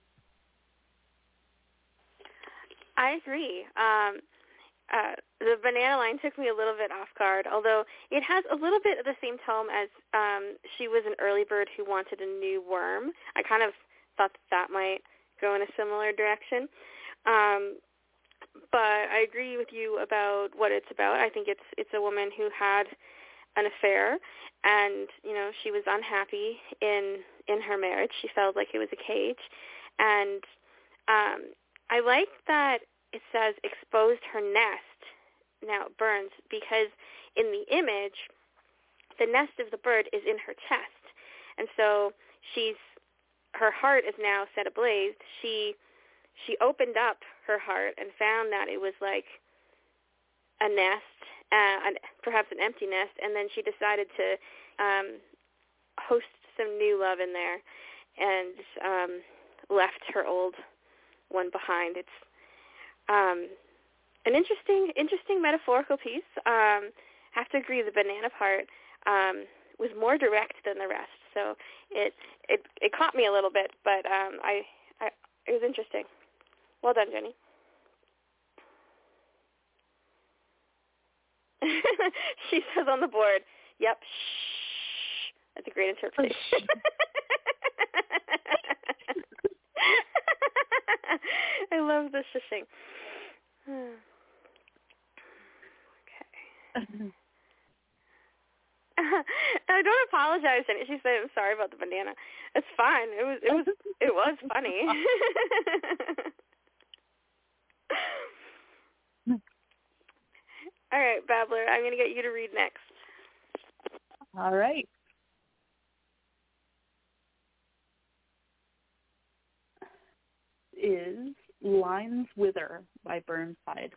I agree. The banana line took me a little bit off guard, although it has a little bit of the same tone as she was an early bird who wanted a new worm. I kind of thought that might go in a similar direction. But I agree with you about what it's about. I think it's a woman who had an affair, and she was unhappy in her marriage. She felt like it was a cage, and I like that it says exposed her nest. Now it burns, because in the image, the nest of the bird is in her chest, and so her heart is now set ablaze. She opened up her heart and found that it was like a nest, perhaps an empty nest, and then she decided to host some new love in there and left her old one behind. It's an interesting metaphorical piece. Have to agree, the banana part was more direct than the rest, so it caught me a little bit, but it was interesting. Well done, Jenny. She says on the board, "Yep, shh." That's a great interpretation. I love the shushing. Okay. I don't apologize, Jenny. She said, "I'm sorry about the banana." It's fine. It was funny. All right, Babbler, I'm going to get you to read next. All right. Is Lines Wither by Burnside.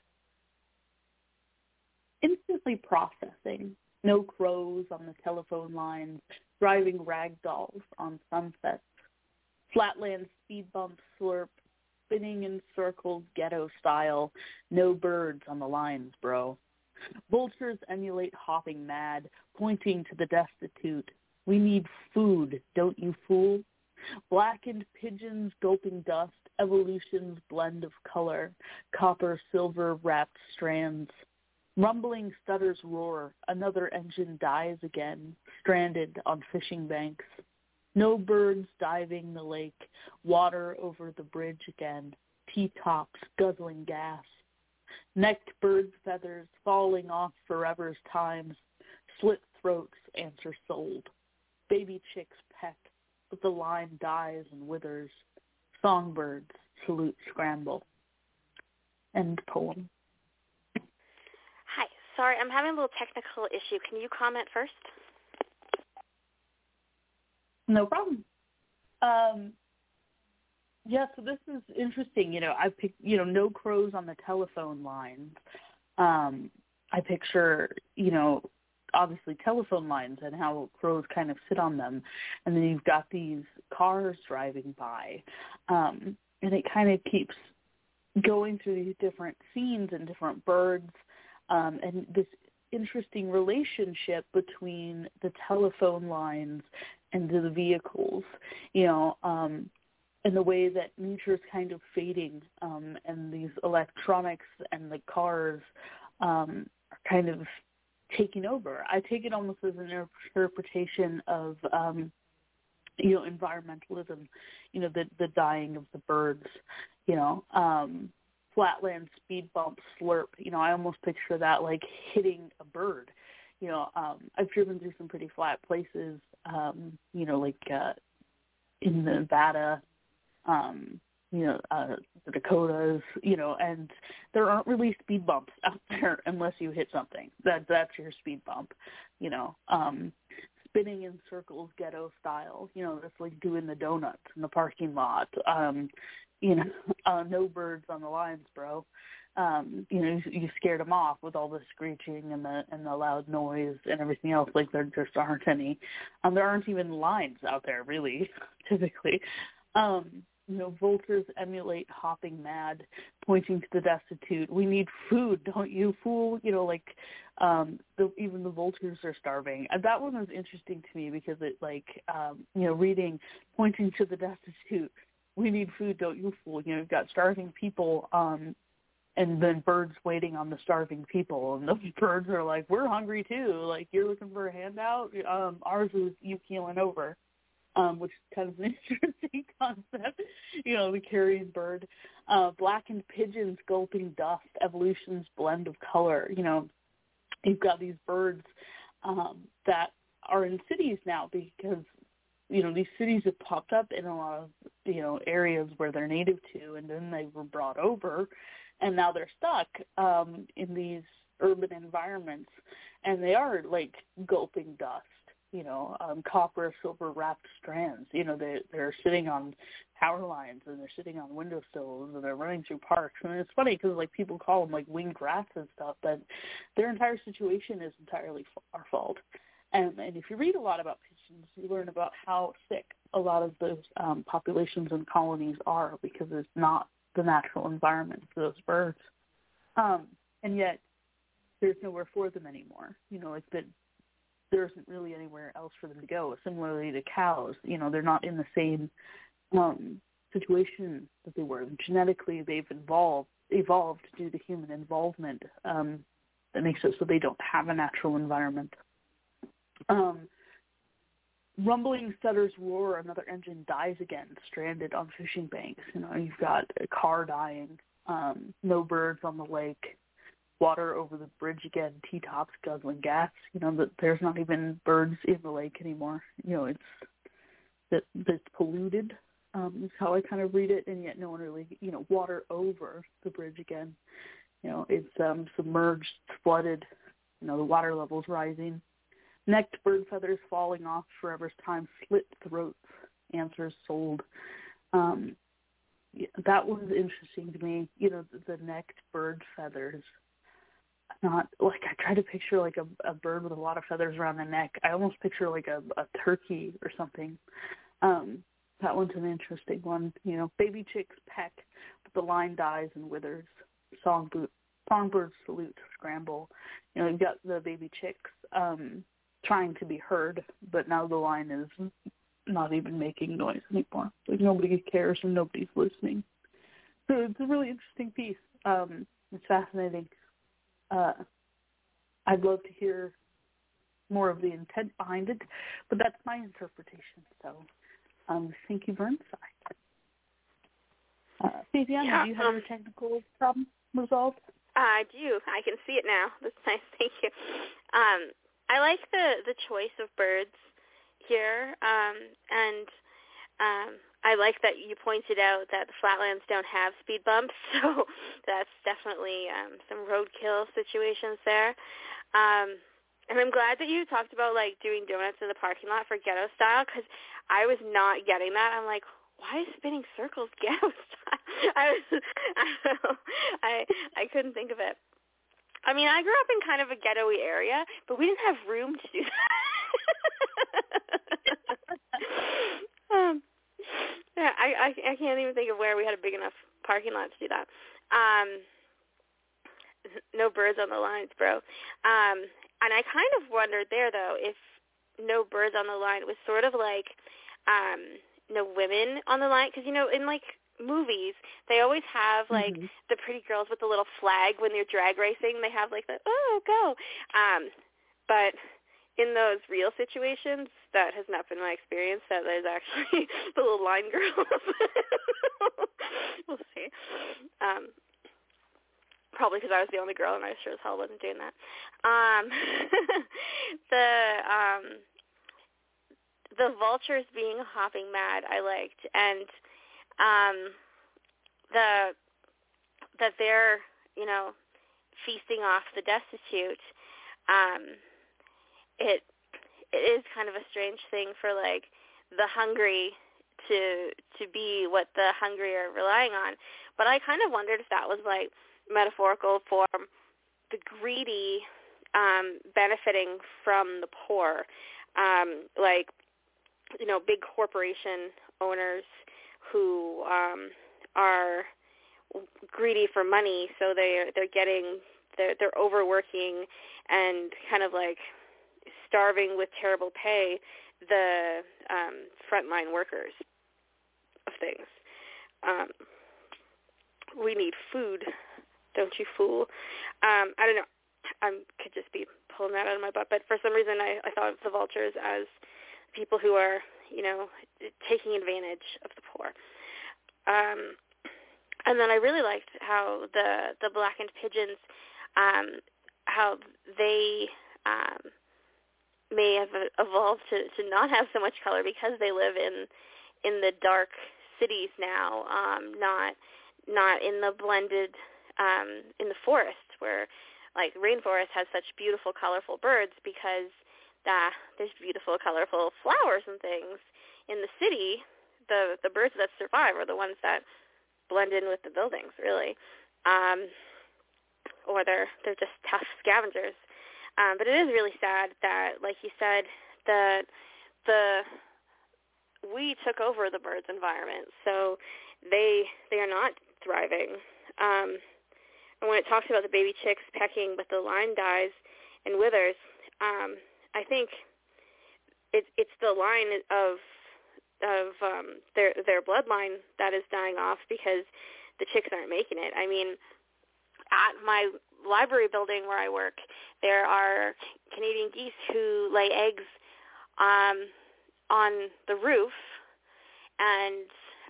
Instantly processing. No crows on the telephone lines, driving ragdolls on sunsets. Flatland speed bumps slurp, spinning in circles ghetto style. No birds on the lines, bro. Vultures emulate hopping mad, pointing to the destitute. We need food, don't you fool? Blackened pigeons gulping dust, evolution's blend of color, copper, silver wrapped strands. Rumbling stutters roar, another engine dies again, stranded on fishing banks. No birds diving the lake, water over the bridge again, T-tops guzzling gas. Necked bird feathers falling off forever's times, slit throats answer sold. Baby chicks peck, but the line dies and withers. Songbirds salute scramble. End poem. Hi, sorry, I'm having a little technical issue. Can you comment first? No problem. Yeah, so this is interesting. I picked, no crows on the telephone lines. I picture, obviously telephone lines and how crows kind of sit on them. And then you've got these cars driving by. And it kind of keeps going through these different scenes and different birds. And this interesting relationship between the telephone lines and the vehicles, and the way that nature's kind of fading, and these electronics and the cars are kind of taking over. I take it almost as an interpretation of, environmentalism, the dying of the birds, flatland speed bump slurp. I almost picture that like hitting a bird. I've driven through some pretty flat places, in Nevada, the Dakotas, and there aren't really speed bumps out there unless you hit something. That's your speed bump, spinning in circles ghetto style, that's like doing the donuts in the parking lot. No birds on the lines, bro. you scared them off with all the screeching and the loud noise and everything else. Like there just aren't any. There aren't even lines out there really, typically. Vultures emulate hopping mad, pointing to the destitute. We need food, don't you, fool? Even the vultures are starving. And that one was interesting to me because it, reading, pointing to the destitute. We need food, don't you, fool? You've got starving people, and then birds waiting on the starving people, and the birds are like, we're hungry too. Like, you're looking for a handout? Ours is you keeling over. Which is kind of an interesting concept, the carrion bird. Blackened pigeons gulping dust, evolution's blend of color. You've got these birds that are in cities now because, these cities have popped up in a lot of, areas where they're native to, and then they were brought over, and now they're stuck in these urban environments, and they are, like, gulping dust. Copper, silver wrapped strands. They're sitting on power lines, and they're sitting on windowsills, and they're running through parks. And it's funny because people call them like winged rats and stuff, but their entire situation is entirely our fault. And if you read a lot about pigeons, you learn about how sick a lot of those populations and colonies are because it's not the natural environment for those birds. And yet there's nowhere for them anymore. There isn't really anywhere else for them to go. Similarly to cows, they're not in the same situation that they were. Genetically, they've evolved due to human involvement that makes it so they don't have a natural environment. Rumbling setters roar, another engine dies again, stranded on fishing banks. You've got a car dying, no birds on the lake. Water over the bridge again, T-tops guzzling gas. There's not even birds in the lake anymore. It's polluted, is how I kind of read it, and yet no one really, water over the bridge again. It's submerged, flooded, the water level's rising. Necked bird feathers falling off forever's time, slit throats, answers sold. That was interesting to me, the necked bird feathers. Not like I try to picture like a bird with a lot of feathers around the neck. I almost picture like a turkey or something. That one's an interesting one. Baby chicks peck, but the line dies and withers. Songbirds salute, scramble. You've got the baby chicks trying to be heard, but now the line is not even making noise anymore. Like nobody cares and nobody's listening. So it's a really interesting piece. It's fascinating. I'd love to hear more of the intent behind it, but that's my interpretation. So, thank you, Burnside. Viviana, do you have your technical problem resolved? I do. I can see it now. That's nice. Thank you. I like the choice of birds here, and I like that you pointed out that the flatlands don't have speed bumps, so that's definitely some roadkill situations there. And I'm glad that you talked about, like, doing donuts in the parking lot for ghetto style, because I was not getting that. I'm like, why is spinning circles ghetto style? I don't know. I couldn't think of it. I mean, I grew up in kind of a ghetto-y area, but we didn't have room to do that. Yeah, I can't even think of where we had a big enough parking lot to do that. No birds on the lines, bro. And I kind of wondered there, though, if no birds on the line was sort of like no women on the line. Because, in, like, movies, they always have, like, the pretty girls with the little flag when they're drag racing. They have, like, the, oh, go. But in those real situations, that has not been my experience, that there's actually the little line girls. We'll see. Probably because I was the only girl, and I sure as hell wasn't doing that. The vultures being hopping mad, I liked, and that they're, feasting off the destitute. It is kind of a strange thing for, like, the hungry to be what the hungry are relying on. But I kind of wondered if that was, like, metaphorical for the greedy benefiting from the poor, like, big corporation owners who are greedy for money, so they're overworking and kind of like starving with terrible pay the frontline workers of things. We need food, don't you fool? I don't know. I could just be pulling that out of my butt, but for some reason I thought of the vultures as people who are, taking advantage of the poor. And then I really liked how the blackened pigeons, how they may have evolved to not have so much color because they live in the dark cities now, not in the blended in the forest where, like, rainforest has such beautiful, colorful birds because there's beautiful, colorful flowers and things. In the city, the birds that survive are the ones that blend in with the buildings, really, or they're just tough scavengers. But it is really sad that, like you said, that we took over the birds' environment, so they are not thriving. And when it talks about the baby chicks pecking, but the line dies and withers, I think it's the line of their bloodline that is dying off because the chicks aren't making it. I mean, at my library building where I work, there are Canadian geese who lay eggs on the roof, and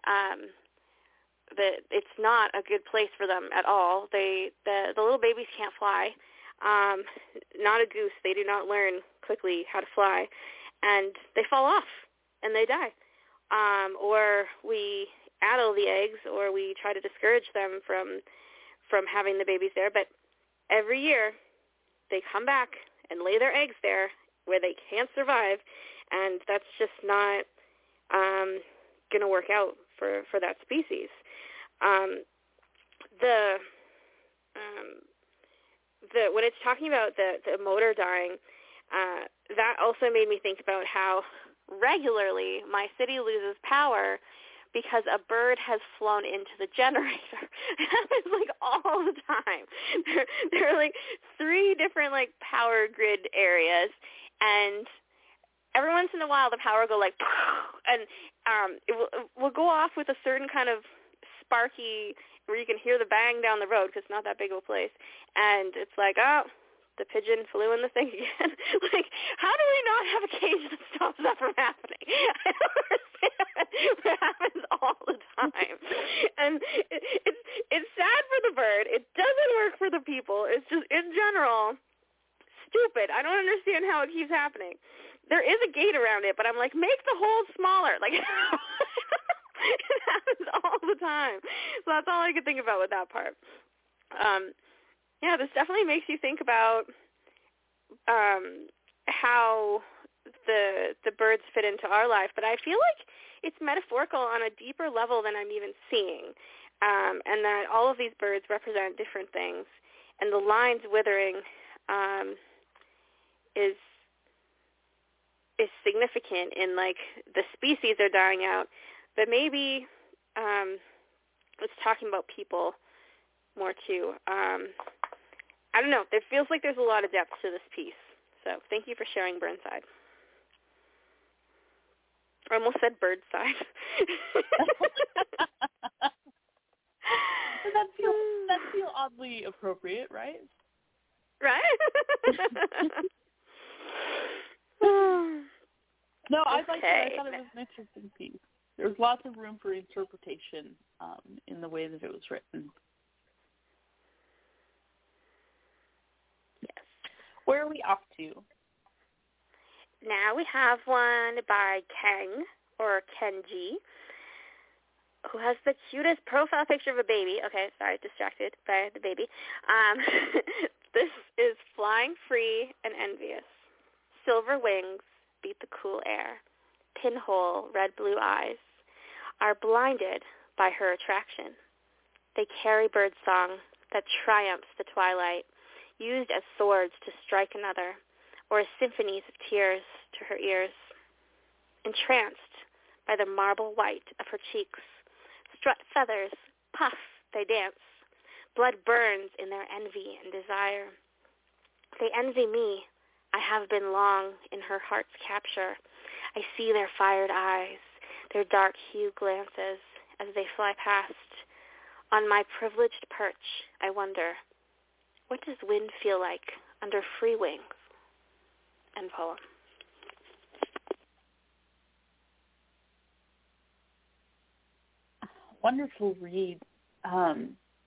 it's not a good place for them at all. The little babies can't fly. Not a goose. They do not learn quickly how to fly, and they fall off and they die. Or we addle the eggs, or we try to discourage them from having the babies there. But every year they come back and lay their eggs there where they can't survive, and that's just not going to work out for that species. When it's talking about the motor dying, that also made me think about how regularly my city loses power because a bird has flown into the generator. It happens like all the time. There are like 3 different like power grid areas, and every once in a while the power will go like, and it will go off with a certain kind of sparky, where you can hear the bang down the road because it's not that big of a place, and it's like, oh, the pigeon flew in the thing again. Like, how do we not have a cage that stops that from happening? I don't understand. It happens all the time. And it's sad for the bird. It doesn't work for the people. It's just, in general, stupid. I don't understand how it keeps happening. There is a gate around it, but I'm like, make the hole smaller. Like, it happens all the time. So that's all I could think about with that part. Yeah, this definitely makes you think about how the birds fit into our life. But I feel like it's metaphorical on a deeper level than I'm even seeing, and that all of these birds represent different things. And the lines withering is significant in, like, the species are dying out. But maybe it's talking about people more too. I don't know. It feels like there's a lot of depth to this piece. So thank you for sharing Burnside. I almost said Birdside. that feel oddly appropriate, right? Right? No, I liked it. I thought it was an interesting piece. There was lots of room for interpretation in the way that it was written. Yes. Where are we off to? Now we have one by Keng, or Kenji, who has the cutest profile picture of a baby. Okay, sorry, distracted by the baby. This is Flying Free and Envious. Silver wings beat the cool air. Pinhole red-blue eyes are blinded by her attraction. They carry birdsong that triumphs the twilight, used as swords to strike another, or as symphonies of tears to her ears. Entranced by the marble white of her cheeks, strut feathers, puff, they dance. Blood burns in their envy and desire. They envy me. I have been long in her heart's capture. I see their fired eyes, their dark hue glances as they fly past. On my privileged perch, I wonder, what does wind feel like under free wings? End poem. Wonderful read. I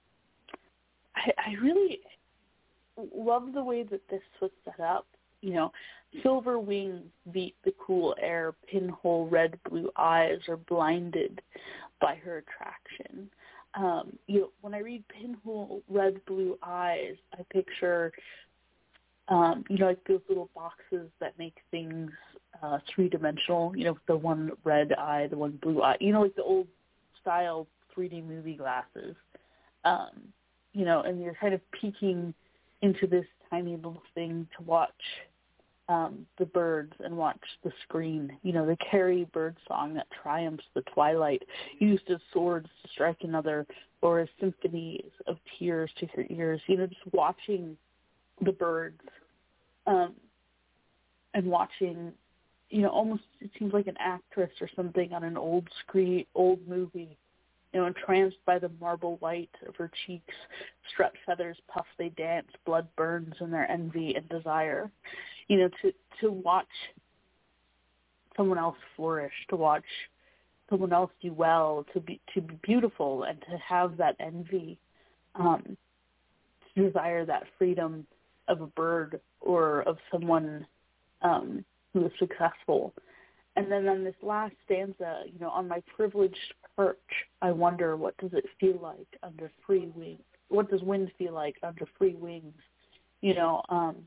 really love the way that this was set up. You know, silver wings beat the cool air, pinhole red blue eyes are blinded by her attraction. You know, when I read pinhole red blue eyes, I picture, you know, like those little boxes that make things three-dimensional, you know, the one red eye, the one blue eye, you know, like the old style 3D movie glasses, you know, and you're kind of peeking into this tiny little thing to watch the birds and watch the screen. You know, the Carrie bird song that triumphs the twilight, used as swords to strike another, or as symphonies of tears to her ears. You know, just watching the birds and watching, you know, almost it seems like an actress or something on an old movie, you know, entranced by the marble white of her cheeks, strut feathers puff, they dance, blood burns in their envy and desire. You know, to watch someone else flourish, to watch someone else do well, to be beautiful, and to have that envy, to desire that freedom of a bird or of someone who is successful. And then on this last stanza, you know, on my privileged perch, I wonder, what does it feel like under free wings? What does wind feel like under free wings? You know,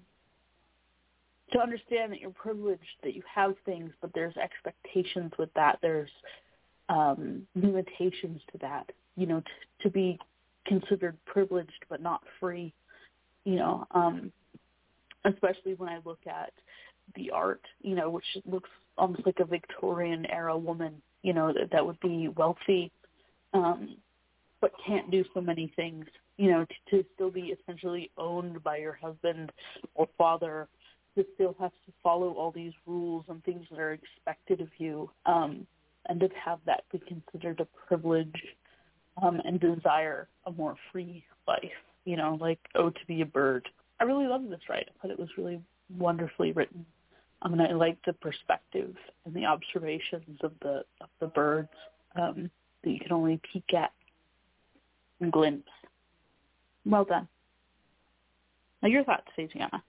to understand that you're privileged, that you have things, but there's expectations with that. There's limitations to that, you know, to be considered privileged but not free, you know, especially when I look at the art, you know, which looks almost like a Victorian era woman, you know, that would be wealthy, but can't do so many things, you know, to still be essentially owned by your husband or father, to still have to follow all these rules and things that are expected of you, and to have that be considered a privilege, and desire a more free life, you know, like Ode to Be a Bird. I really love this, right? I thought it was really wonderfully written. And I like the perspective and the observations of the birds that you can only peek at and glimpse. Well done. Now your thoughts, Fabiana.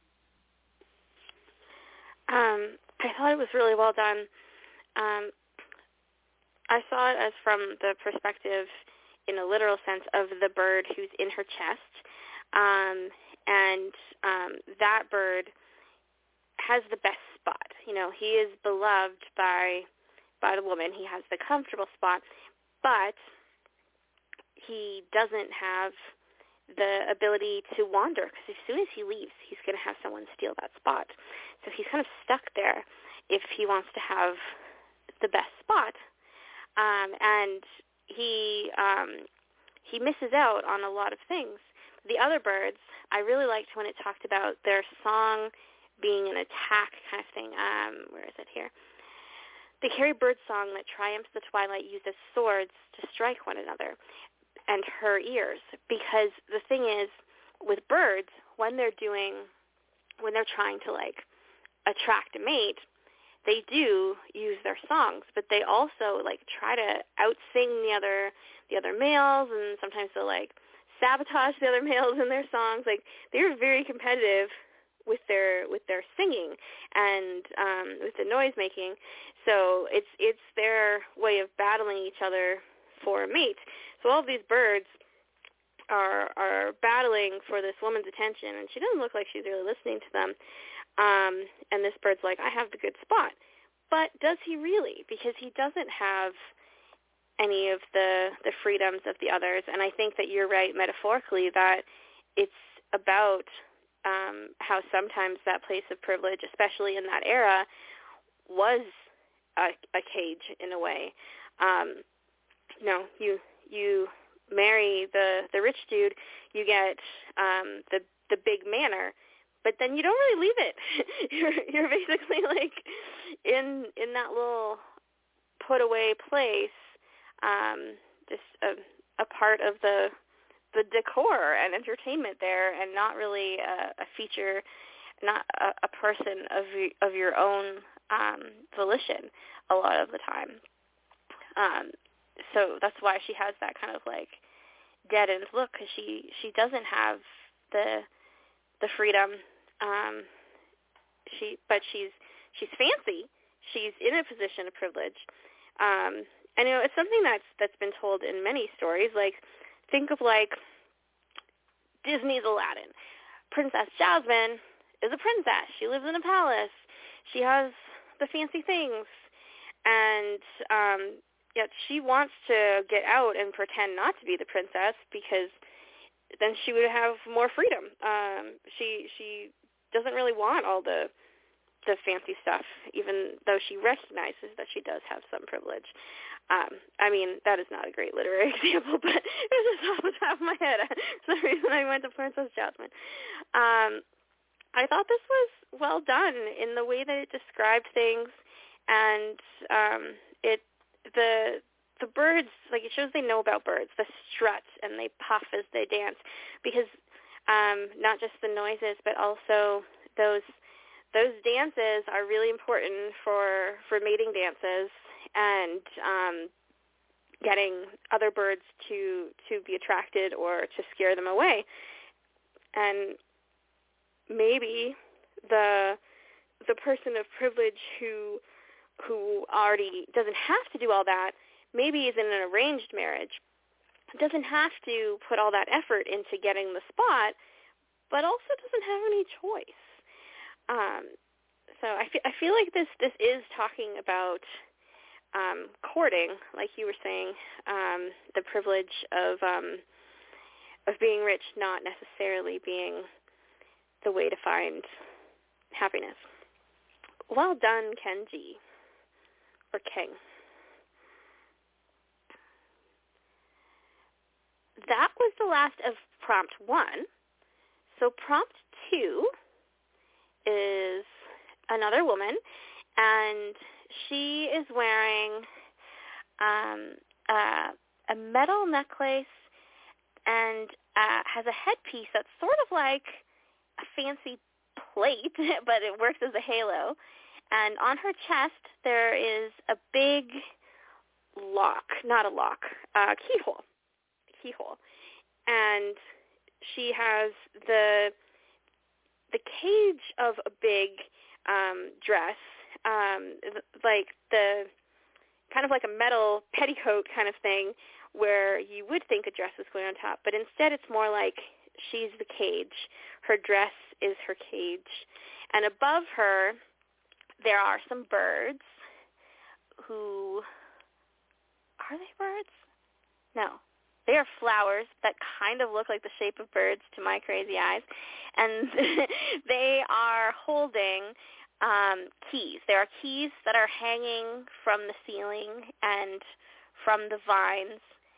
I thought it was really well done. I saw it as from the perspective, in a literal sense, of the bird who's in her chest. And that bird has the best spot. You know, he is beloved by the woman. He has the comfortable spot, but he doesn't have the ability to wander, because as soon as he leaves, he's going to have someone steal that spot. So he's kind of stuck there if he wants to have the best spot. And he misses out on a lot of things. The other birds, I really liked when it talked about their song being an attack kind of thing. Where is it here? The Carrie bird song that triumphs the twilight uses swords to strike one another, and her ears. Because the thing is, with birds, when they're trying to like attract a mate, they do use their songs, but they also like try to outsing the other males, and sometimes they'll like sabotage the other males in their songs. Like, they're very competitive with their singing and with the noise making. So it's their way of battling each other for a mate. So all of these birds are battling for this woman's attention, and she doesn't look like she's really listening to them. And this bird's like, I have the good spot. But does he really? Because he doesn't have any of the freedoms of the others. And I think that you're right metaphorically that it's about how sometimes that place of privilege, especially in that era, was a cage in a way. You marry the rich dude, you get the big manor, but then you don't really leave it. You're basically like in that little put away place, just a part of the decor and entertainment there, and not really a feature, not a person of your own volition a lot of the time. So that's why she has that kind of like dead-end look, because she doesn't have the freedom. But she's fancy. She's in a position of privilege. And it's something that's been told in many stories. Like, think of like Disney's Aladdin. Princess Jasmine is a princess. She lives in a palace. She has the fancy things, and yet she wants to get out and pretend not to be the princess, because then she would have more freedom. She doesn't really want all the fancy stuff, even though she recognizes that she does have some privilege. I mean, that is not a great literary example, but it was just off the top of my head. For some reason I went to Princess Jasmine. I thought this was well done in the way that it described things, and the birds, like, it shows they know about birds, the strut, and they puff as they dance, because not just the noises, but also those dances are really important for mating dances and getting other birds to be attracted or to scare them away. And maybe the person of privilege who already doesn't have to do all that, maybe is in an arranged marriage, doesn't have to put all that effort into getting the spot, but also doesn't have any choice. So I feel like this is talking about courting, like you were saying, the privilege of being rich not necessarily being the way to find happiness. Well done, Kenji, or King. That was the last of prompt 1. So prompt 2 is another woman, and she is wearing a metal necklace and has a headpiece that's sort of like a fancy plate, but it works as a halo. And on her chest there is a big keyhole. And she has the cage of a big dress, like the kind of like a metal petticoat kind of thing, where you would think a dress is going on top, but instead it's more like she's the cage. Her dress is her cage. And above her there are some birds who, are they birds? No. They are flowers that kind of look like the shape of birds to my crazy eyes. And they are holding keys. There are keys that are hanging from the ceiling and from the vines,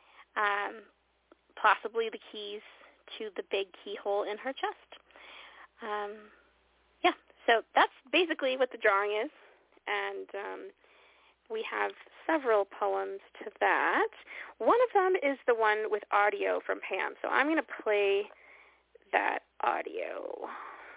possibly the keys to the big keyhole in her chest. So that's basically what the drawing is. And we have several poems to that. One of them is the one with audio from Pam. So I'm going to play that audio.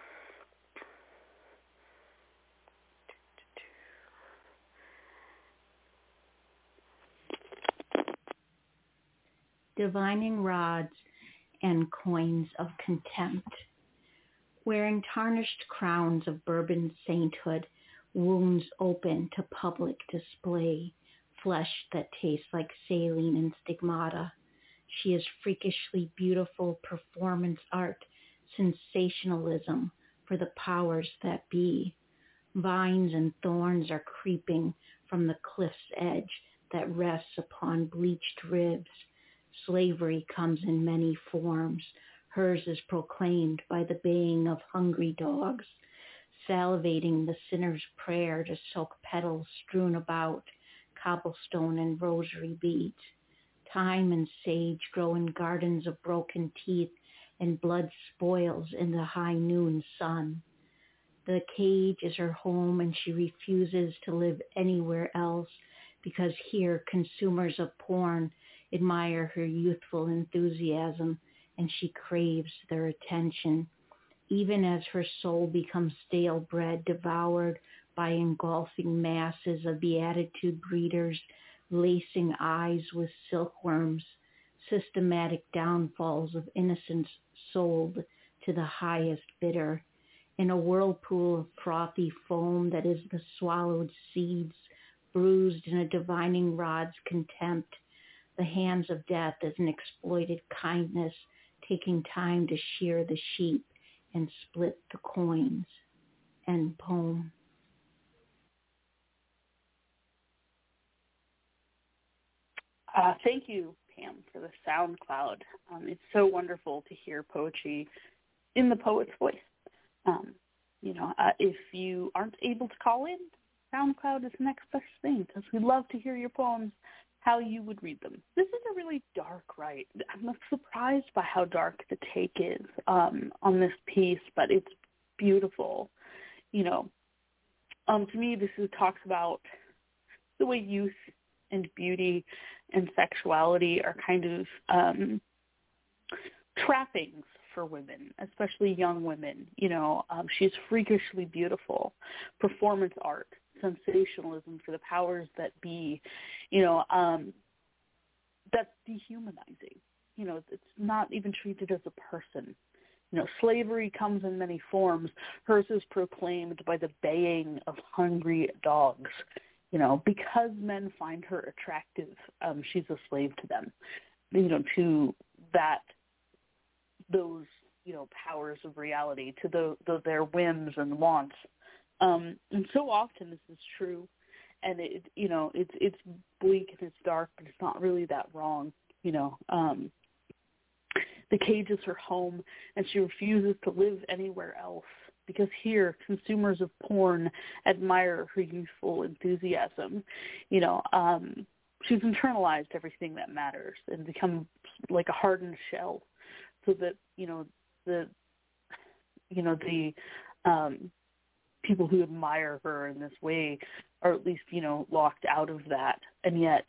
Divining rods and coins of contempt, wearing tarnished crowns of bourbon sainthood, wounds open to public display, flesh that tastes like saline and stigmata. She is freakishly beautiful performance art, sensationalism for the powers that be. Vines and thorns are creeping from the cliff's edge, that rests upon bleached ribs. Slavery comes in many forms. Hers is proclaimed by the baying of hungry dogs, salivating the sinner's prayer to soak petals strewn about, cobblestone and rosary beads. Thyme and sage grow in gardens of broken teeth, and blood spoils in the high noon sun. The cage is her home, and she refuses to live anywhere else because here consumers of porn admire her youthful enthusiasm, and she craves their attention, even as her soul becomes stale bread devoured by engulfing masses of beatitude breeders, lacing eyes with silkworms, systematic downfalls of innocence sold to the highest bidder. In a whirlpool of frothy foam that is the swallowed seeds, bruised in a divining rod's contempt, the hands of death as an exploited kindness, taking time to shear the sheep and split the coins. End poem. Thank you, Pam, for the SoundCloud. It's so wonderful to hear poetry in the poet's voice. If you aren't able to call in, SoundCloud is the next best thing, because we'd love to hear your poems, how you would read them. This is a really dark write. I'm surprised by how dark the take is on this piece, but it's beautiful. To me, this talks about the way youth and beauty and sexuality are kind of trappings for women, especially young women. She's freakishly beautiful. Performance art, sensationalism for the powers that be, that's dehumanizing. It's not even treated as a person. Slavery comes in many forms. Hers is proclaimed by the baying of hungry dogs. Because men find her attractive, she's a slave to them, to those, powers of reality, to their whims and wants. And so often this is true, and it's bleak and it's dark, but it's not really that wrong. The cage is her home, and she refuses to live anywhere else, because here consumers of porn admire her youthful enthusiasm. She's internalized everything that matters and become like a hardened shell, so that the people who admire her in this way are at least locked out of that. And yet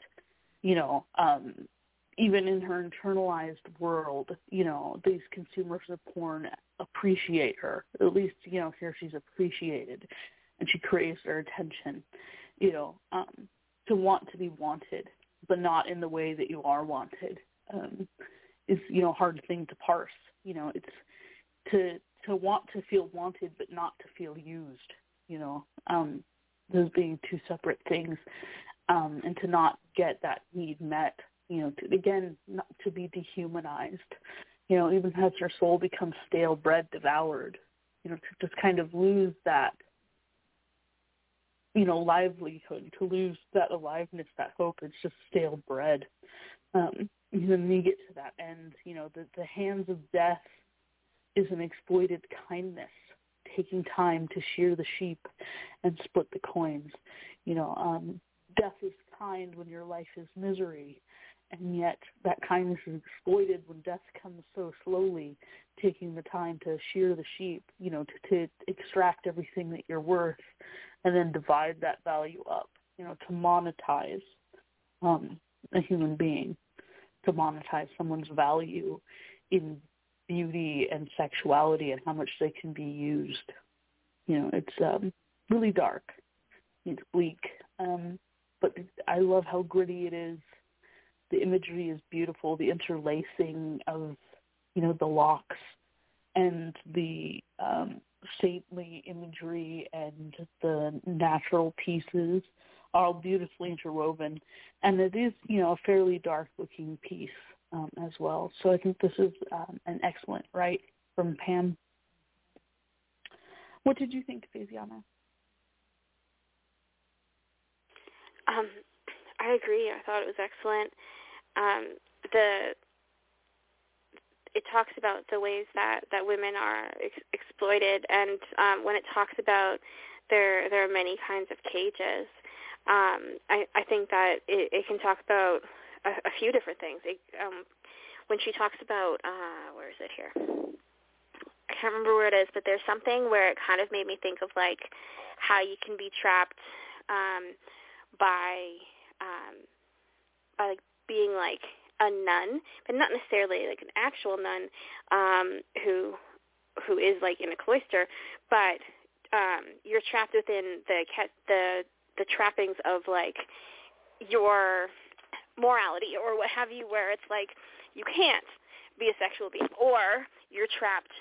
even in her internalized world, these consumers of porn appreciate her. At least, here she's appreciated, and she craves their attention, to want to be wanted, but not in the way that you are wanted, is, a hard thing to parse. It's to want to feel wanted, but not to feel used, those being two separate things, and to not get that need met, not to be dehumanized, even as her soul becomes stale bread devoured, to just kind of lose that, livelihood, to lose that aliveness, that hope. It's just stale bread. Then you get to that end, the hands of death is an exploited kindness, taking time to shear the sheep and split the coins. Death is kind when your life is misery, and yet that kindness is exploited when death comes so slowly, taking the time to shear the sheep, to extract everything that you're worth, and then divide that value up, to monetize a human being, to monetize someone's value in beauty and sexuality and how much they can be used. It's really dark. It's bleak. But I love how gritty it is. The imagery is beautiful. The interlacing of, the locks and the saintly imagery and the natural pieces are all beautifully interwoven. And it is, a fairly dark-looking piece as well. So I think this is an excellent write from Pam. What did you think, Faisiana? I agree. I thought it was excellent. It talks about the ways that women are exploited, and when it talks about there are many kinds of cages, I think that it can talk about a few different things. When she talks about, where is it here? I can't remember where it is, but there's something where it kind of made me think of like how you can be trapped by like being like a nun, but not necessarily like an actual nun who is like in a cloister, but you're trapped within the trappings of like your morality or what have you, where it's like you can't be a sexual being, or you're trapped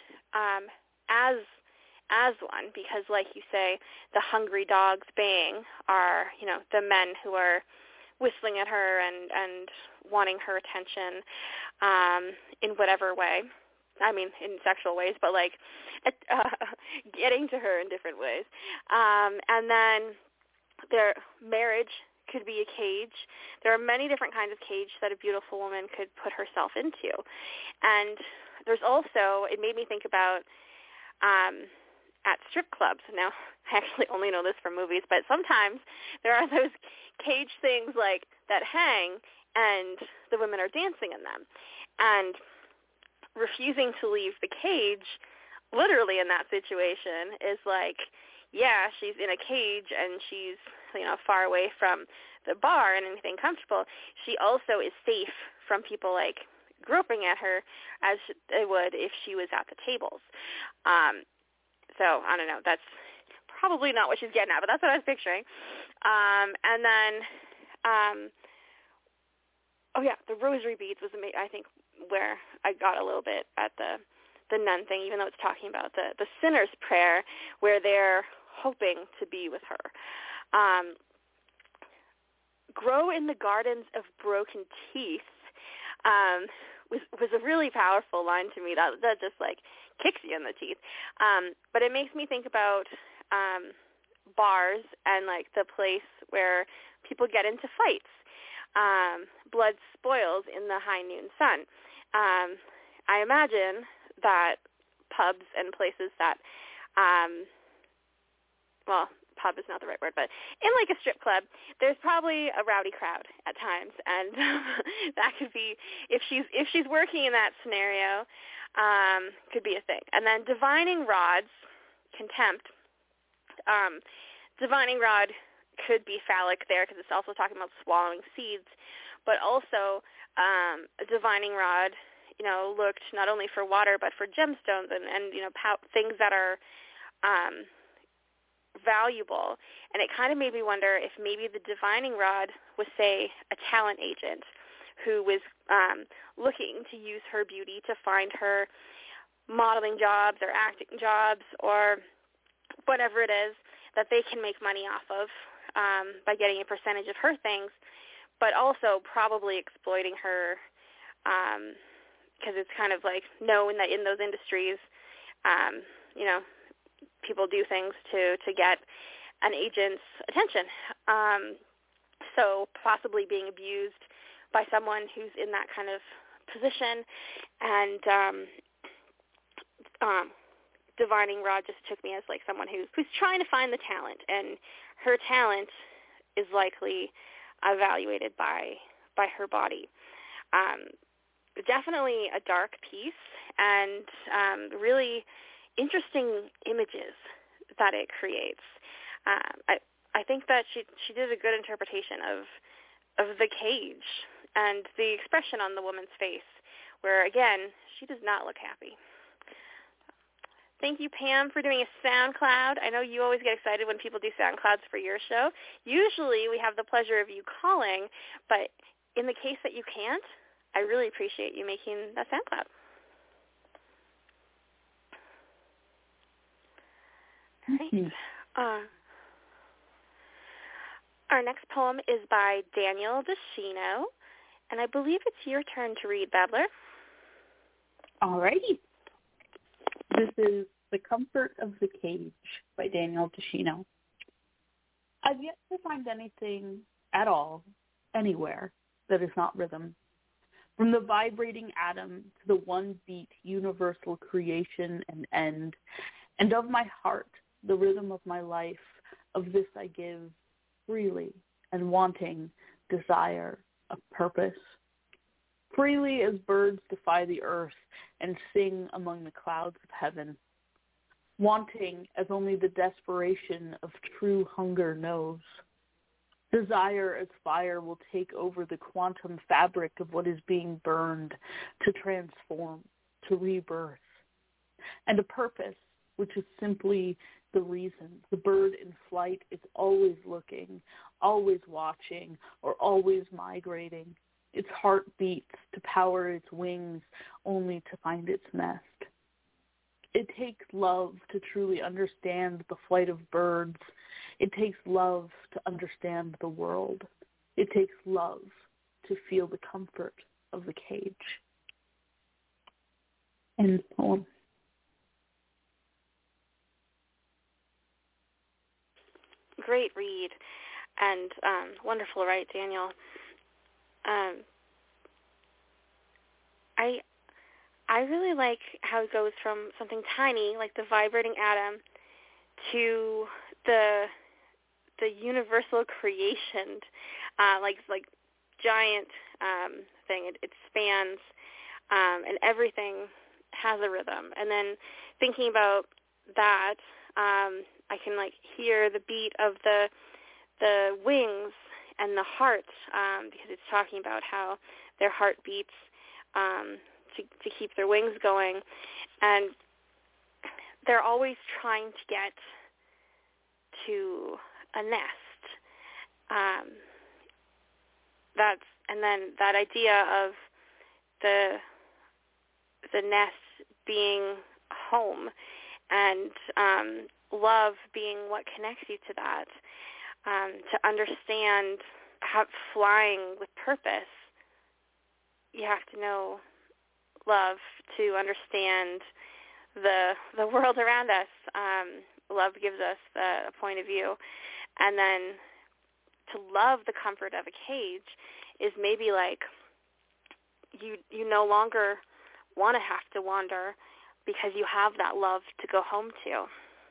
as one, because like you say, the hungry dogs baying are, you know, the men who are whistling at her and wanting her attention in whatever way. I mean, in sexual ways, but like getting to her in different ways. And then their marriage could be a cage. There are many different kinds of cage that a beautiful woman could put herself into. And there's also, it made me think about at strip clubs. Now, I actually only know this from movies, but sometimes there are those cage things like that hang, and the women are dancing in them. And refusing to leave the cage, literally in that situation, is like, yeah, she's in a cage and she's, you know, far away from the bar and anything comfortable. She also is safe from people like groping at her as they would if she was at the tables. So I don't know. That's probably not what she's getting at, but that's what I was picturing. And then, the rosary beads was, I think, where I got a little bit at the nun thing, even though it's talking about the sinner's prayer, where they're hoping to be with her. Grow in the gardens of broken teeth was a really powerful line to me. That just like kicks you in the teeth. But it makes me think about bars and like the place where people get into fights. Blood spoils in the high noon sun. I imagine that pubs and places that, pub is not the right word, but in like a strip club, there's probably a rowdy crowd at times, and that could be, if she's working in that scenario, could be a thing. And then divining rods, contempt. Divining rod could be phallic there because it's also talking about swallowing seeds, but also a divining rod, you know, looked not only for water but for gemstones and you know, things that are valuable. And it kind of made me wonder if maybe the divining rod was, say, a talent agent who was looking to use her beauty to find her modeling jobs or acting jobs or whatever it is that they can make money off of by getting a percentage of her things, but also probably exploiting her because it's kind of like known that in those industries, you know, people do things to get an agent's attention. So possibly being abused by someone who's in that kind of position. And divining rod just took me as like someone who's trying to find the talent, and her talent is likely evaluated by her body. Definitely a dark piece, and really interesting images that it creates. I think that she did a good interpretation of the cage and the expression on the woman's face, where again she does not look happy. Thank you, Pam, for doing a SoundCloud. I know you always get excited when people do SoundClouds for your show. Usually we have the pleasure of you calling, but in the case that you can't, I really appreciate you making that SoundCloud. All right. Our next poem is by Daniel DeShino, and I believe it's your turn to read, Babbler. All righty. This is The Comfort of the Cage by Daniel DeShino. I've yet to find anything at all anywhere that is not rhythm. From the vibrating atom to the one-beat universal creation and end, and of my heart, the rhythm of my life, of this I give freely and wanting desire of purpose. Freely as birds defy the earth and sing among the clouds of heaven, wanting as only the desperation of true hunger knows. Desire as fire will take over the quantum fabric of what is being burned to transform, to rebirth. And a purpose, which is simply the reason. The bird in flight is always looking, always watching, or always migrating. Its heart beats to power its wings only to find its nest. It takes love to truly understand the flight of birds. It takes love to understand the world. It takes love to feel the comfort of the cage. End poem. Great read, and wonderful write, Daniel. I really like how it goes from something tiny, like the vibrating atom, to the universal creation, like giant thing. It spans, and everything has a rhythm. And then thinking about that, I can hear the beat of the wings and the heart, because it's talking about how their heart beats to keep their wings going, and they're always trying to get to a nest. And then that idea of the nest being home, and love being what connects you to that. To understand how flying with purpose, you have to know love to understand the world around us. Love gives us a point of view. And then to love the comfort of a cage is maybe like you no longer want to have to wander because you have that love to go home to.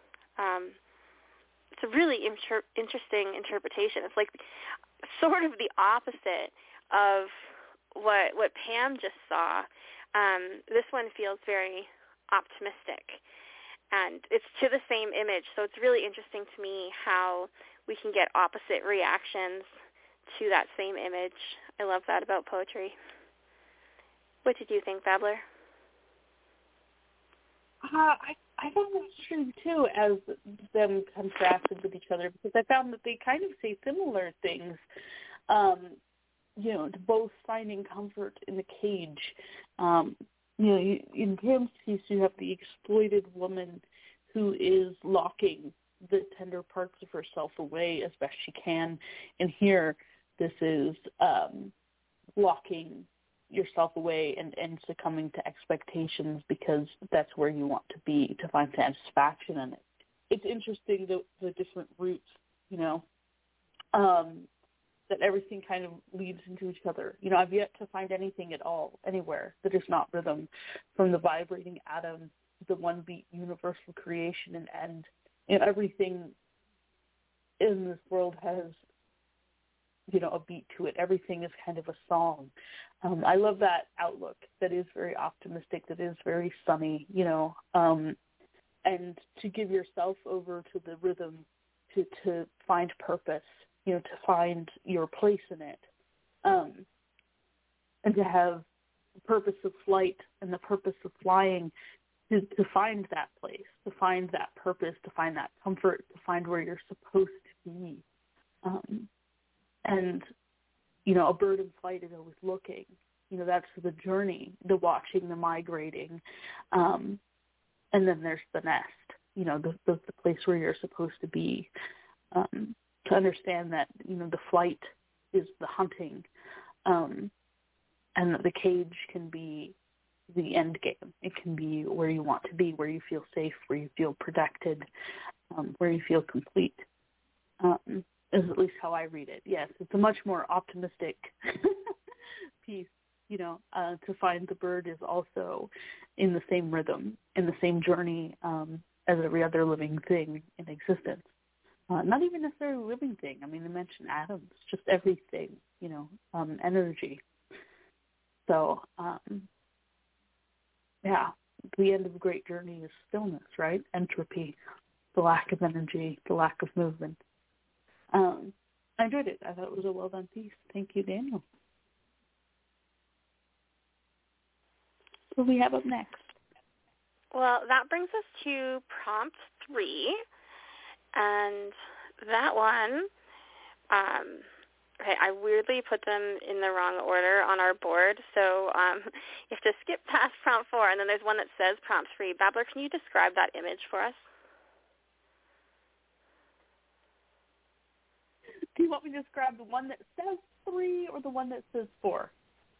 It's a really interesting interpretation. It's like sort of the opposite of what Pam just saw. This one feels very optimistic, and it's to the same image. So it's really interesting to me how we can get opposite reactions to that same image. I love that about poetry. What did you think, Babbler? I found that's true, too, as them contrasted with each other, because I found that they kind of say similar things, to both finding comfort in the cage. In Pam's piece, you have the exploited woman who is locking the tender parts of herself away as best she can, and here this is locking yourself away and succumbing to expectations because that's where you want to be to find satisfaction in it. It's interesting the different roots, that everything kind of leads into each other. I've yet to find anything at all, anywhere, that is not rhythm, from the vibrating atom, the one beat universal creation and end. Everything in this world has a beat to it. Everything is kind of a song. I love that outlook that is very optimistic, that is very sunny, and to give yourself over to the rhythm, to find purpose, to find your place in it, and to have the purpose of flight and the purpose of flying, to find that place, to find that purpose, to find that comfort, to find where you're supposed to be. And, a bird in flight is always looking. That's the journey, the watching, the migrating. And then there's the nest, the place where you're supposed to be. To understand that, the flight is the hunting, and that the cage can be the end game. It can be where you want to be, where you feel safe, where you feel protected, where you feel complete. is at least how I read it. Yes, it's a much more optimistic piece, to find the bird is also in the same rhythm, in the same journey as every other living thing in existence. Not even necessarily a living thing. I mean, they mention atoms, just everything, energy. So, the end of a great journey is stillness, right? Entropy, the lack of energy, the lack of movement. I enjoyed it. I thought it was a well-done piece. Thank you, Daniel. What do we have up next? Well, that brings us to prompt 3, and that one, okay, I weirdly put them in the wrong order on our board, so you have to skip past prompt 4, and then there's one that says prompt 3. Babbler, can you describe that image for us? Do you want me to describe the one that says 3 or the one that says 4?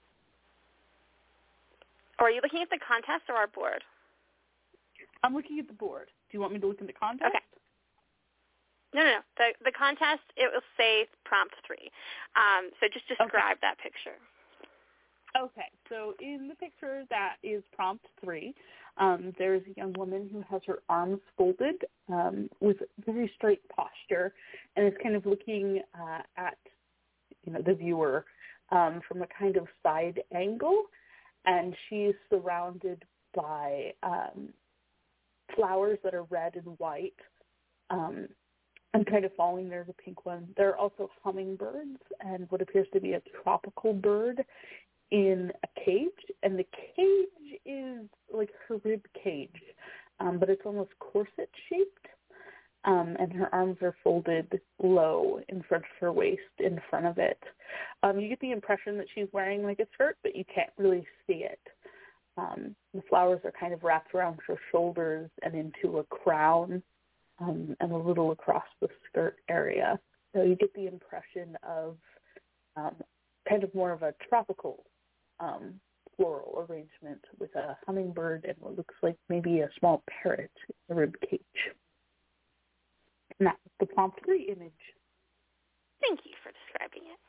Or are you looking at the contest or our board? I'm looking at the board. Do you want me to look at the contest? Okay. No. The contest, it will say prompt 3. So just describe that picture. Okay. So in the picture that is prompt 3, there's a young woman who has her arms folded with very straight posture and is kind of looking at, the viewer from a kind of side angle. And she's surrounded by flowers that are red and white. I'm kind of following, there's a pink one. There are also hummingbirds and what appears to be a tropical bird in a cage. And the cage is like her rib cage, but it's almost corset-shaped. And her arms are folded low in front of her waist, in front of it. You get the impression that she's wearing like a skirt, but you can't really see it. The flowers are kind of wrapped around her shoulders and into a crown and a little across the skirt area. So you get the impression of kind of more of a tropical floral arrangement with a hummingbird and what looks like maybe a small parrot in the rib cage. And that's the prompt 3 image. Thank you for describing it.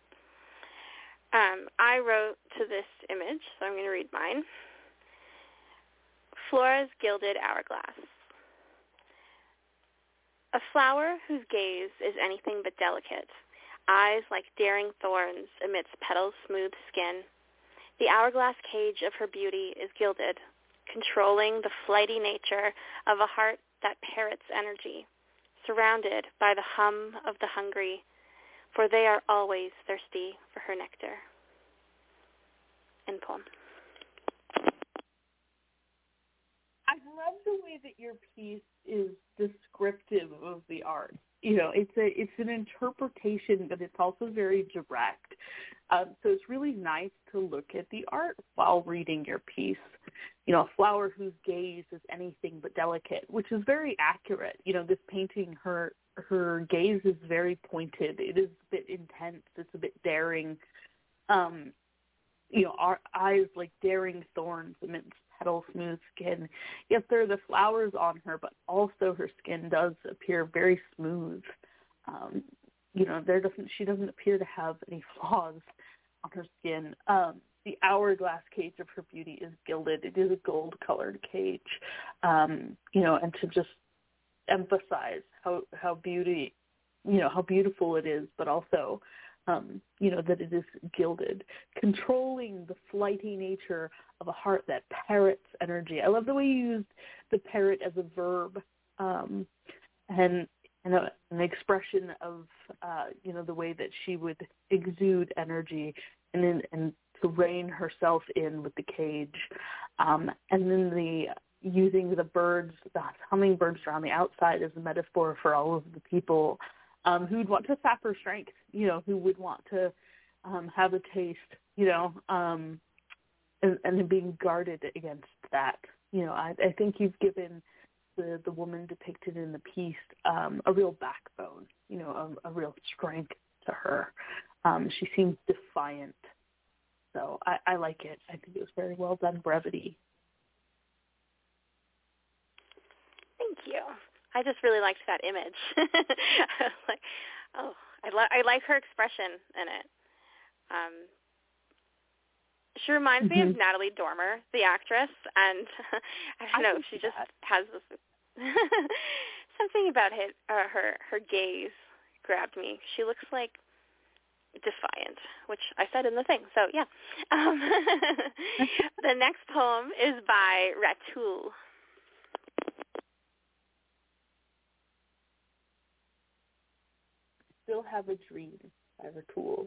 I wrote to this image, so I'm going to read mine. Flora's Gilded Hourglass. A flower whose gaze is anything but delicate, eyes like daring thorns amidst petals' smooth skin. The hourglass cage of her beauty is gilded, controlling the flighty nature of a heart that parrots energy, surrounded by the hum of the hungry, for they are always thirsty for her nectar. End poem. I love the way that your piece is descriptive of the art. It's an interpretation, but it's also very direct. So it's really nice to look at the art while reading your piece. A flower whose gaze is anything but delicate, which is very accurate. This painting, her gaze is very pointed. It is a bit intense. It's a bit daring. Our eyes like daring thorns amidst petal smooth skin. Yes, there are the flowers on her, but also her skin does appear very smooth. She doesn't appear to have any flaws on her skin. The hourglass cage of her beauty is gilded. It is a gold-colored cage, and to just emphasize how beautiful it is, but also, that it is gilded, controlling the flighty nature of a heart that parrots energy. I love the way you used the parrot as a verb, and an expression of, the way that she would exude energy and to rein herself in with the cage. And then using the birds, the hummingbirds around the outside as a metaphor for all of the people who would want to sap her strength, who would want to have a taste, and being guarded against that. I think you've given the woman depicted in the piece a real backbone, a real strength to her. She seems defiant. So I like it. I think it was very well done brevity. Thank you. I just really liked that image. I was like, oh, I like her expression in it. She reminds me of Natalie Dormer, the actress, and I don't know, she just has this something about her gaze grabbed me. She looks like defiant, which I said in the thing. So yeah. The next poem is by Ratul. Still Have a Dream by Ratul.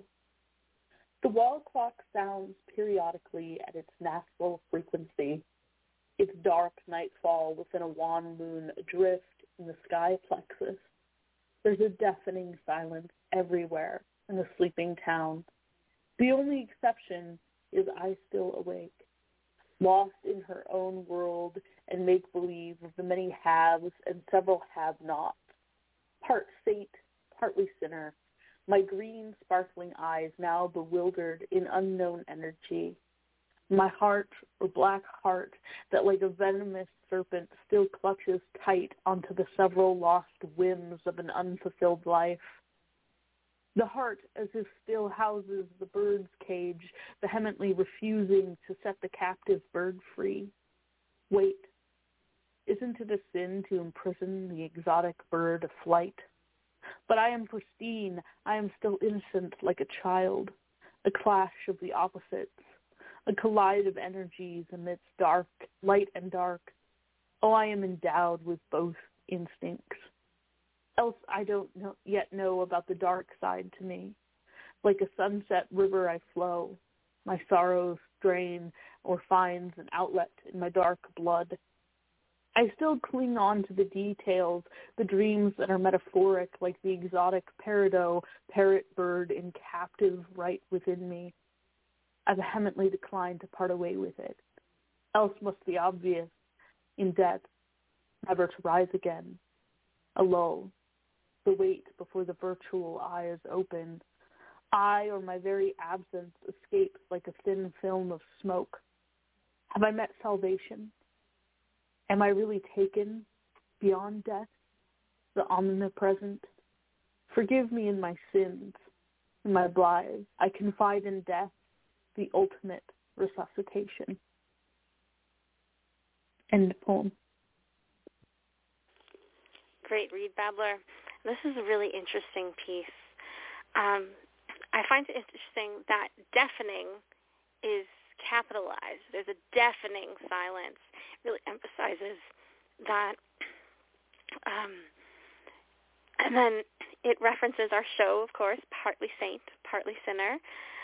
The wall clock sounds periodically at its natural frequency, its dark nightfall within a wan moon adrift in the sky plexus. There's a deafening silence everywhere in the sleeping town. The only exception is I Still Awake, lost in her own world and make-believe of the many haves and several have-nots. Part saint, partly sinner, my green, sparkling eyes now bewildered in unknown energy. My heart, or black heart, that like a venomous serpent still clutches tight onto the several lost whims of an unfulfilled life. The heart as if still houses the bird's cage, vehemently refusing to set the captive bird free. Wait, isn't it a sin to imprison the exotic bird of flight? But I am pristine, I am still innocent like a child, a clash of the opposites, a collide of energies amidst dark, light and dark. Oh, I am endowed with both instincts. Else I don't yet know about the dark side to me. Like a sunset river I flow. My sorrows drain or finds an outlet in my dark blood. I still cling on to the details, the dreams that are metaphoric like the exotic peridot, parrot bird in captive right within me. I vehemently decline to part away with it. Else must be obvious, in death, never to rise again. A lull, the wait before the virtual eye is open. I or my very absence escapes like a thin film of smoke. Have I met salvation? Am I really taken beyond death, the omnipresent? Forgive me in my sins, in my blithe. I confide in death, the ultimate resuscitation. End poem. Great read, Babbler. This is a really interesting piece. I find it interesting that deafening is capitalized. There's a deafening silence. It really emphasizes that. And then it references our show, of course, Partly Saint, Partly Sinner.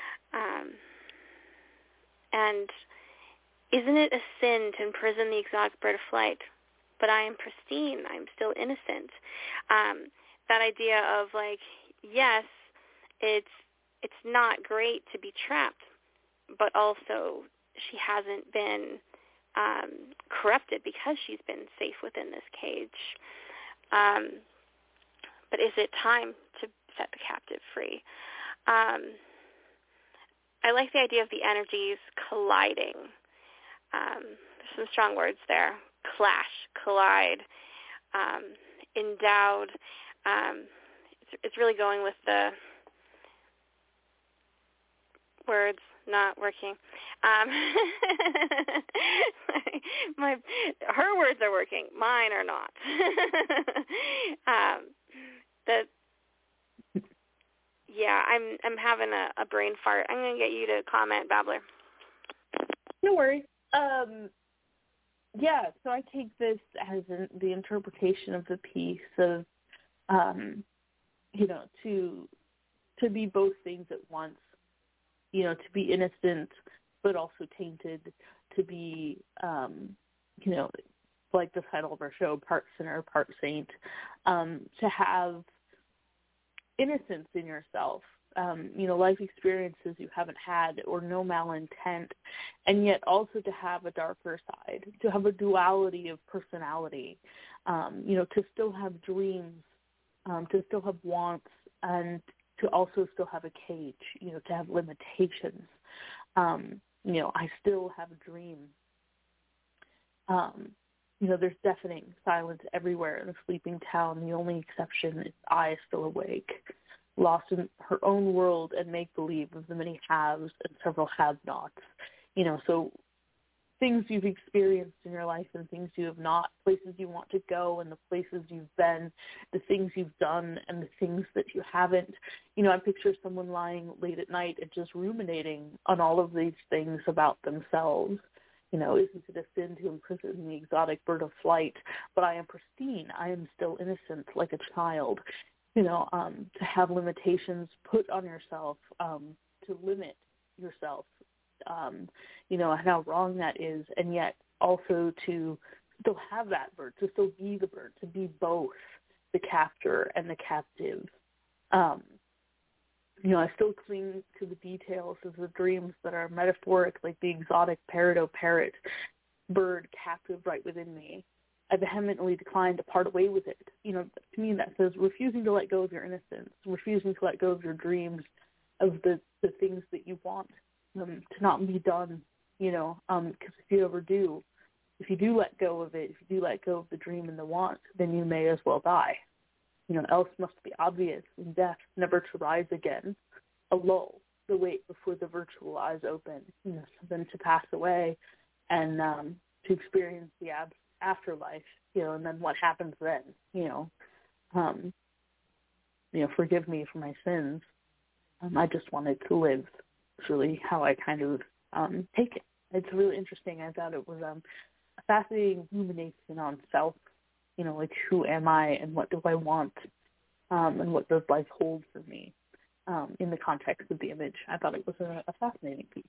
And isn't it a sin to imprison the exotic bird of flight? But I am pristine. I'm still innocent. That idea of like, yes, it's not great to be trapped, but also she hasn't been corrupted because she's been safe within this cage. But is it time to set the captive free? I like the idea of the energies colliding. There's some strong words there. Clash, collide, endowed. It's really going with the words not working. Her words are working. Mine are not. I'm having a brain fart. I'm going to get you to comment, Babbler. No worries. So I take this as the interpretation of the piece of, to be both things at once. To be innocent, but also tainted, to be, like the title of our show, part sinner, part saint, to have innocence in yourself, life experiences you haven't had or no malintent, and yet also to have a darker side, to have a duality of personality, to still have dreams, to still have wants, and to also still have a cage, to have limitations. I still have a dream. There's deafening silence everywhere in a sleeping town. The only exception is I Still Awake. lost in her own world and make-believe of the many haves and several have-nots. So things you've experienced in your life and things you have not, places you want to go and the places you've been, the things you've done and the things that you haven't. I picture someone lying late at night and just ruminating on all of these things about themselves. Isn't it a sin to imprison the exotic bird of flight? But I am pristine. I am still innocent, like a child. To have limitations put on yourself, to limit yourself, how wrong that is, and yet also to still have that bird, to still be the bird, to be both the captor and the captive. I still cling to the details of the dreams that are metaphoric, like the exotic parrot bird captive right within me. I vehemently decline to part away with it. To me that says refusing to let go of your innocence, refusing to let go of your dreams, of the things that you want to not be done, because if you ever do, if you do let go of it, if you do let go of the dream and the want, then you may as well die. Else must be obvious in death, never to rise again. A lull, the wait before the virtual eyes open, then to pass away and to experience the afterlife, and then what happens then, forgive me for my sins. I just wanted to live. It's really how I kind of take it. It's really interesting. I thought it was a fascinating rumination on self, like who am I and what do I want, and what does life hold for me in the context of the image. I thought it was a fascinating piece.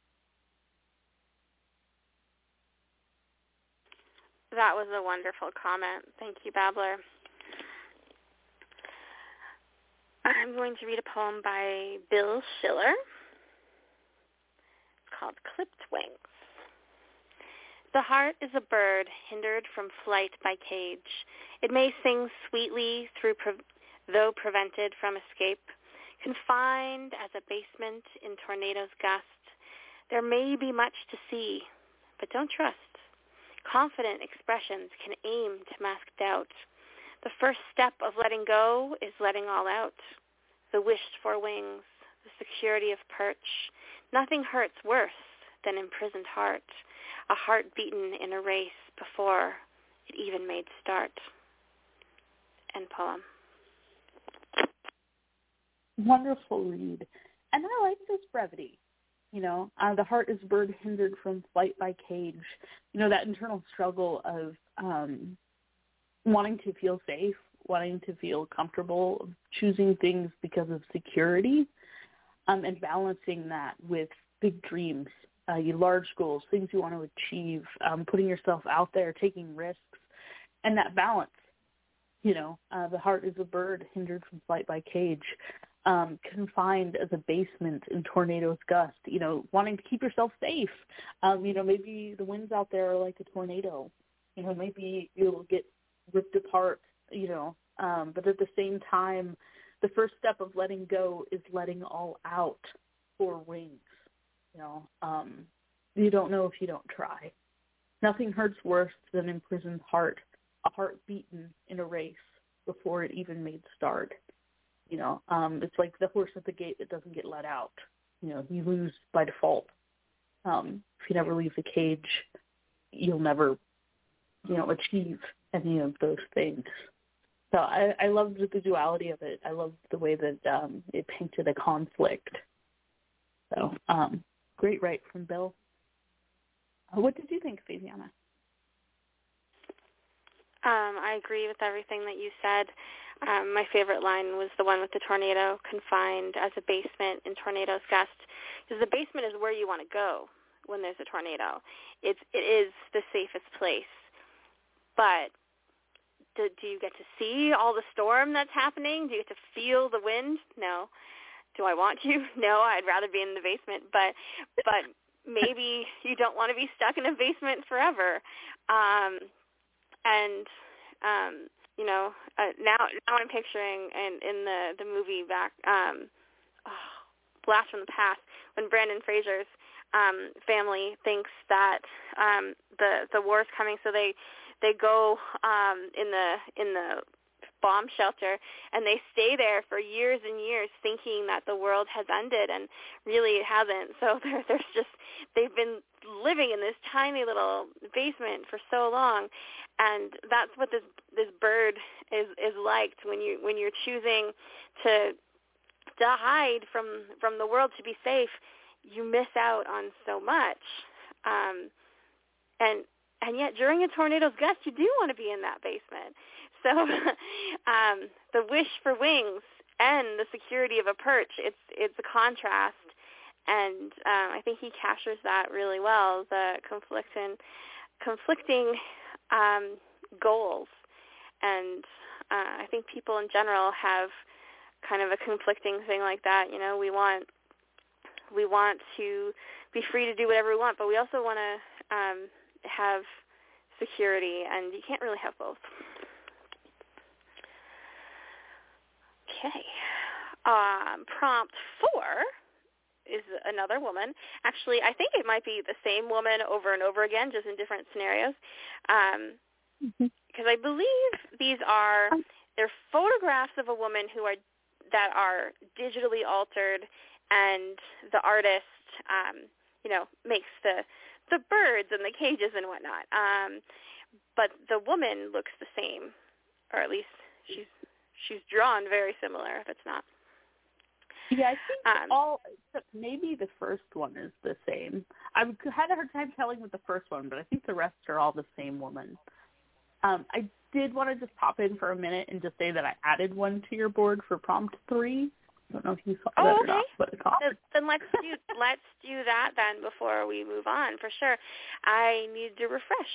That was a wonderful comment. Thank you, Babbler. I'm going to read a poem by Bill Schiller. It's called Clipped Wings. The heart is a bird hindered from flight by cage. It may sing sweetly though prevented from escape. Confined as a basement in tornado's gust, there may be much to see, but don't trust. Confident expressions can aim to mask doubt. The first step of letting go is letting all out. The wished-for wings, the security of perch. Nothing hurts worse than imprisoned heart, a heart beaten in a race before it even made start. End poem. Wonderful read. And I like this brevity. The heart is a bird hindered from flight by cage. That internal struggle of wanting to feel safe, wanting to feel comfortable, choosing things because of security, and balancing that with big dreams, your large goals, things you want to achieve, putting yourself out there, taking risks, and that balance. The heart is a bird hindered from flight by cage. Confined as a basement in tornado's gust, wanting to keep yourself safe. Maybe the winds out there are like a tornado. Maybe you'll get ripped apart, but at the same time, the first step of letting go is letting all out for wings. You don't know if you don't try. Nothing hurts worse than imprisoned heart, a heart beaten in a race before it even made start. It's like the horse at the gate that doesn't get let out. You lose by default. If you never leave the cage, you'll never, achieve any of those things. So I loved the duality of it. I loved the way that it painted a conflict. So great write from Bill. What did you think, Fabiana? I agree with everything that you said. My favorite line was the one with the tornado, confined as a basement in tornado's gust, because the basement is where you want to go when there's a tornado. It is the safest place. But do you get to see all the storm that's happening? Do you get to feel the wind? No. Do I want to? No, I'd rather be in the basement. But maybe you don't want to be stuck in a basement forever. Now I'm picturing in the movie back, Blast from the Past, when Brandon Fraser's family thinks that the war's coming, so they go in the bomb shelter, and they stay there for years and years thinking that the world has ended, and really it hasn't. So they've been living in this tiny little basement for so long, and that's what this bird is like when you're choosing to hide from the world to be safe. You miss out on so much, and yet during a tornado's gust, you do want to be in that basement. So the wish for wings and the security of a perch, it's a contrast, and I think he captures that really well, the conflicting goals. And I think people in general have kind of a conflicting thing like that. You know, we want to be free to do whatever we want, but we also want to have security, and you can't really have both. Okay. Prompt 4 is another woman. Actually, I think it might be the same woman over and over again, just in different scenarios. Because I believe they're photographs of a woman that are digitally altered, and the artist, makes the birds and the cages and whatnot. But the woman looks the same, or at least she's drawn very similar, if it's not. Yeah, I think except maybe the first one is the same. I had a hard time telling with the first one, but I think the rest are all the same woman. I did want to just pop in for a minute and just say that I added one to your board for prompt 3. I don't know if you saw that or not, but it's awesome. Then let's do that then before we move on, for sure. I need to refresh.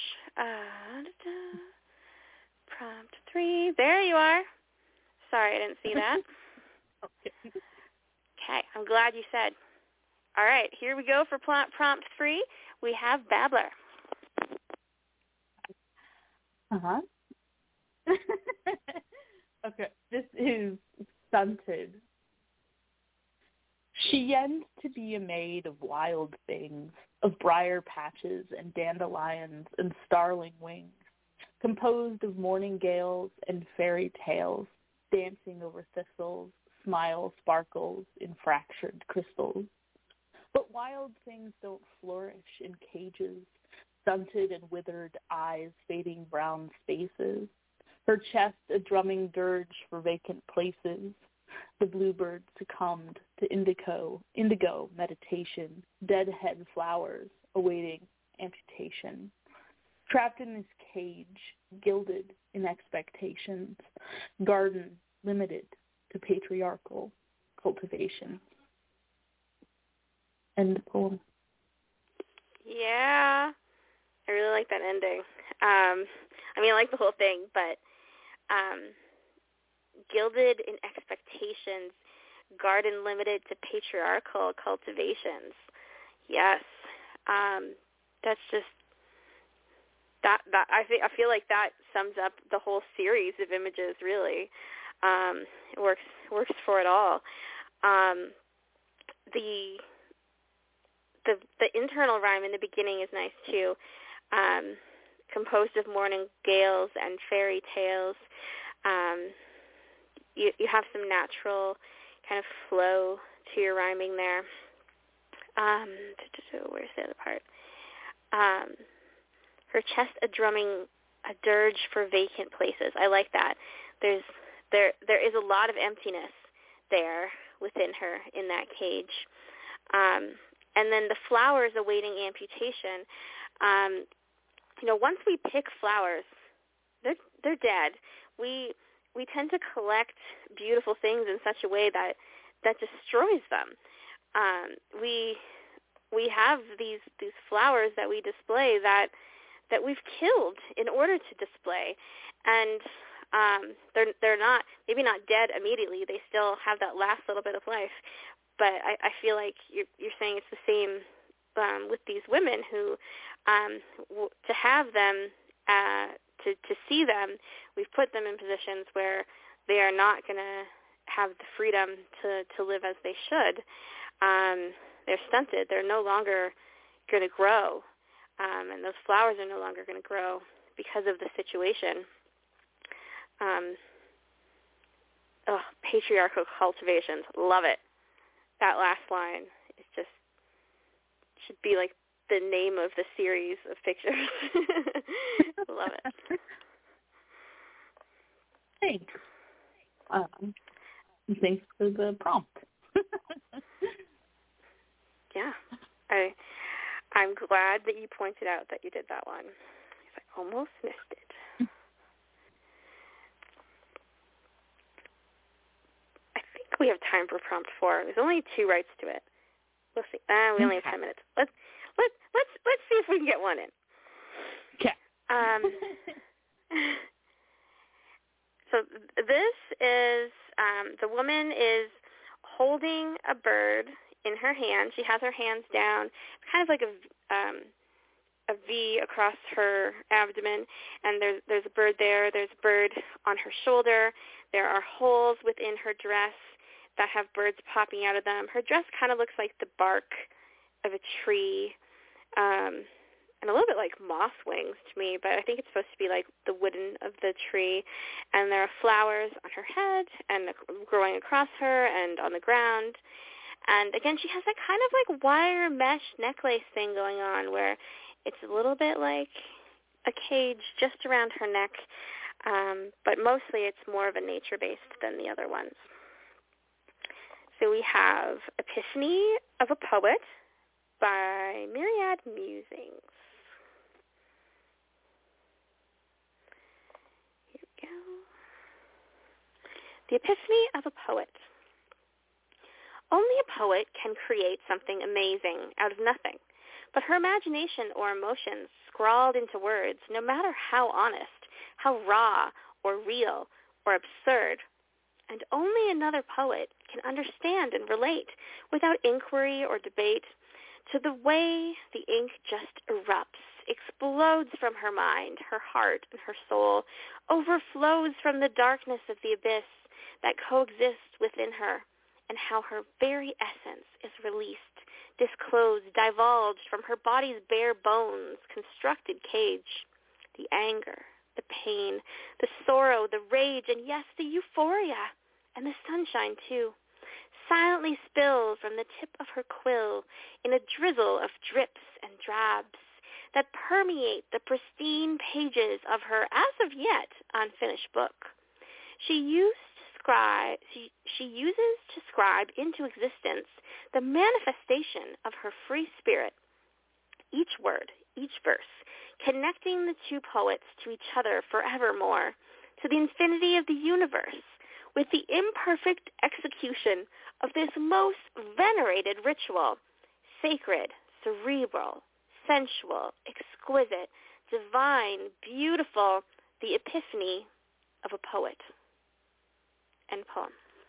Prompt 3. There you are. Sorry, I didn't see that. Okay, I'm glad you said. All right, here we go for prompt 3. We have Babbler. Uh-huh. Okay, this is Stunted. She yearns to be a maid of wild things, of briar patches and dandelions and starling wings, composed of morning gales and fairy tales, dancing over thistles, smile sparkles in fractured crystals. But wild things don't flourish in cages, stunted and withered eyes fading brown spaces, her chest a drumming dirge for vacant places. The bluebird succumbed to indigo meditation, deadhead flowers awaiting amputation. Trapped in this cage, gilded in expectations, garden limited to patriarchal cultivation. End poem. Yeah, I really like that ending. I like the whole thing, but gilded in expectations, garden limited to patriarchal cultivations. Yes, that's just that. I feel like that sums up the whole series of images. Really, it works for it all. The internal rhyme in the beginning is nice too. Composed of morning gales and fairy tales. You have some natural kind of flow to your rhyming there. Where's the other part? Her chest a drumming, a dirge for vacant places. I like that. There is a lot of emptiness there within her in that cage. And then the flowers awaiting amputation. Once we pick flowers, they're dead. We tend to collect beautiful things in such a way that destroys them. We have these flowers that we display that we've killed in order to display, and they're maybe not dead immediately. They still have that last little bit of life. But I feel like you're saying it's the same with these women who, to have them, to see them, we've put them in positions where they are not going to have the freedom to live as they should. They're stunted. They're no longer going to grow, and those flowers are no longer going to grow because of the situation. patriarchal cultivations. Love it. That last line is just should be like the name of the series of pictures. Love it. Thanks. Thanks for the prompt. Yeah. I'm glad that you pointed out that you did that one. I almost missed it. I think we have time for prompt 4. There's only 2 rights to it. We'll see. We only have 10 minutes. Let's see if we can get one in. Okay. So this is the woman is holding a bird in her hand. She has her hands down, kind of like a V across her abdomen, and there's a bird there. There's a bird on her shoulder. There are holes within her dress that have birds popping out of them. Her dress kind of looks like the bark of a tree, and a little bit like moth wings to me, but I think it's supposed to be like the wooden of the tree. And there are flowers on her head and growing across her and on the ground. And again, she has that kind of like wire mesh necklace thing going on where it's a little bit like a cage just around her neck, but mostly it's more of a nature-based than the other ones. So we have Epiphany of a Poet by Myriad Musings. Here we go. The Epiphany of a Poet. Only a poet can create something amazing out of nothing, but her imagination or emotions scrawled into words, no matter how honest, how raw or real or absurd, and only another poet can understand and relate without inquiry or debate to the way the ink just erupts, explodes from her mind, her heart, and her soul, overflows from the darkness of the abyss that coexists within her, and how her very essence is released, disclosed, divulged from her body's bare bones, constructed cage. The anger, the pain, the sorrow, the rage, and yes, the euphoria, and the sunshine too, silently spill from the tip of her quill in a drizzle of drips and drabs that permeate the pristine pages of her as of yet unfinished book. She uses to scribe into existence the manifestation of her free spirit, each word, each verse, connecting the two poets to each other forevermore, to the infinity of the universe, with the imperfect execution of this most venerated ritual, sacred, cerebral, sensual, exquisite, divine, beautiful, the epiphany of a poet. End poem.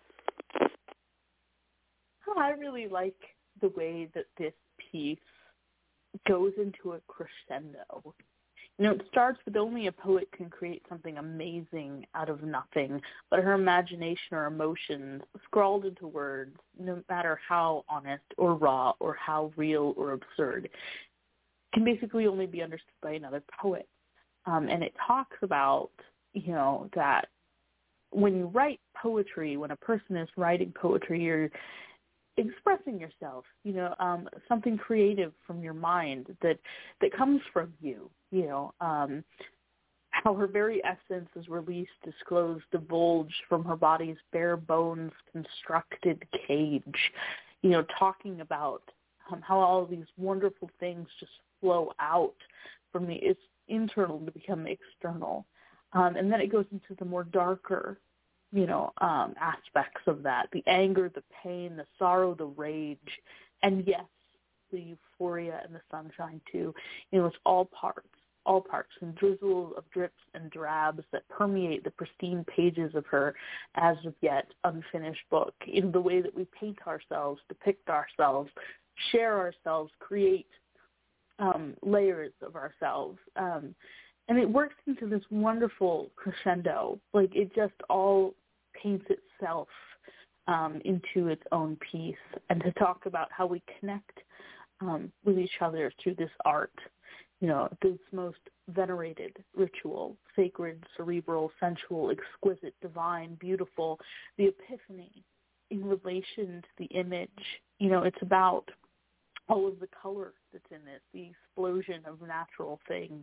Oh, I really like the way that this piece goes into a crescendo. You know, it starts with only a poet can create something amazing out of nothing, but her imagination or emotions scrawled into words, no matter how honest or raw or how real or absurd, can basically only be understood by another poet. And it talks about, you know, that when you write poetry, when a person is writing poetry, you're expressing yourself, you know, something creative from your mind that comes from you, you know, how her very essence is released, disclosed, divulged from her body's bare bones constructed cage, you know, talking about how all of these wonderful things just flow out from it's internal to become external. And then it goes into the more darker, you know, aspects of that, the anger, the pain, the sorrow, the rage, and yes, the euphoria and the sunshine too. You know, it's all parts, and drizzles of drips and drabs that permeate the pristine pages of her as of yet unfinished book, in the way that we paint ourselves, depict ourselves, share ourselves, create layers of ourselves. And it works into this wonderful crescendo. Like, it just all paints itself into its own piece. And to talk about how we connect with each other through this art, this most venerated ritual, sacred, cerebral, sensual, exquisite, divine, beautiful, the epiphany in relation to the image. It's about all of the color that's in it, the explosion of natural things.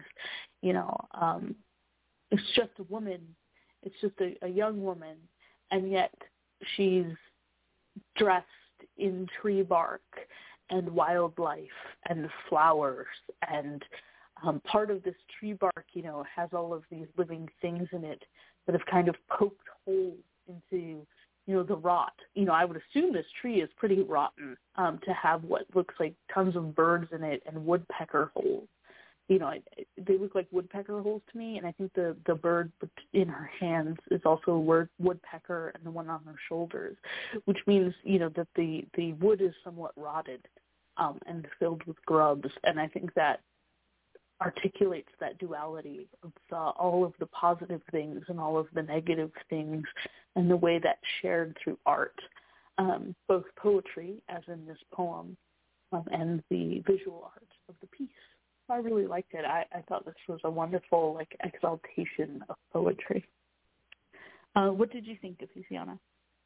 It's just a woman. It's just a young woman, and yet she's dressed in tree bark and wildlife and flowers, and part of this tree bark, has all of these living things in it that have kind of poked holes into, the rot. I would assume this tree is pretty rotten to have what looks like tons of birds in it and woodpecker holes. They look like woodpecker holes to me, and I think the bird in her hands is also a woodpecker, and the one on her shoulders, which means, that the wood is somewhat rotted and filled with grubs, and I think that articulates that duality of all of the positive things and all of the negative things, and the way that's shared through art, both poetry, as in this poem, and the visual art of the piece. I really liked it. I thought this was a wonderful, exaltation of poetry. What did you think of Tiziana?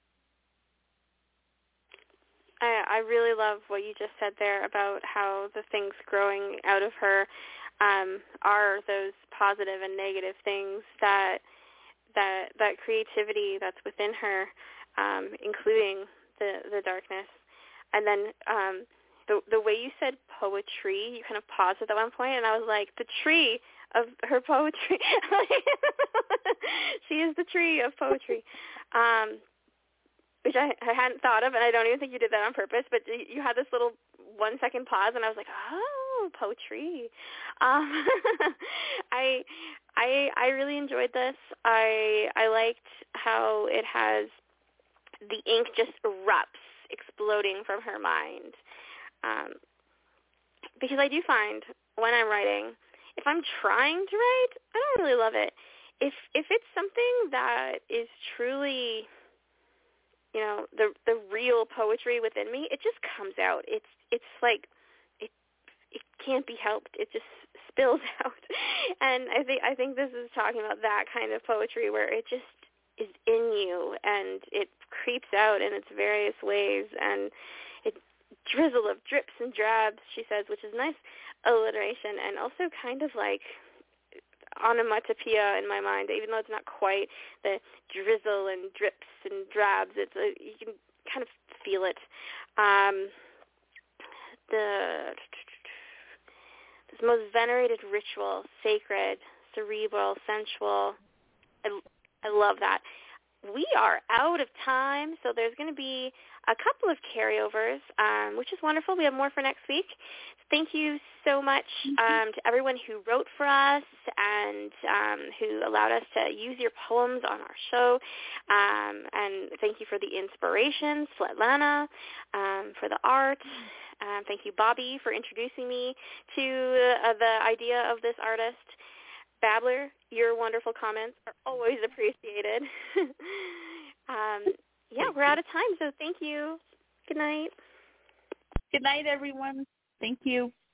I really love what you just said there about how the things growing out of her are those positive and negative things that creativity that's within her, including the darkness. And then the way you said poetry, you kind of paused at that one point, and I was like, the tree of her poetry. She is the tree of poetry, which I hadn't thought of, and I don't even think you did that on purpose, but you had this little 1 second pause, and I was like, oh, poetry. I really enjoyed this. I liked how it has the ink just erupts, exploding from her mind. Because I do find when I'm writing, if I'm trying to write, I don't really love it. If it's something that is truly, the real poetry within me, it just comes out. It's like it can't be helped. It just spills out. And I think this is talking about that kind of poetry where it just is in you and it creeps out in its various ways, and drizzle of drips and drabs, she says, which is nice alliteration, and also kind of like onomatopoeia in my mind, even though it's not quite the drizzle and drips and drabs. You can kind of feel it. This most venerated ritual, sacred, cerebral, sensual. I love that. We are out of time, so there's going to be a couple of carryovers, which is wonderful. We have more for next week. Thank you so much to everyone who wrote for us and who allowed us to use your poems on our show. And thank you for the inspirations, Svetlana, for the art. Thank you, Bobby, for introducing me to the idea of this artist. Babbler, your wonderful comments are always appreciated. We're out of time, so thank you. Good night. Good night, everyone. Thank you.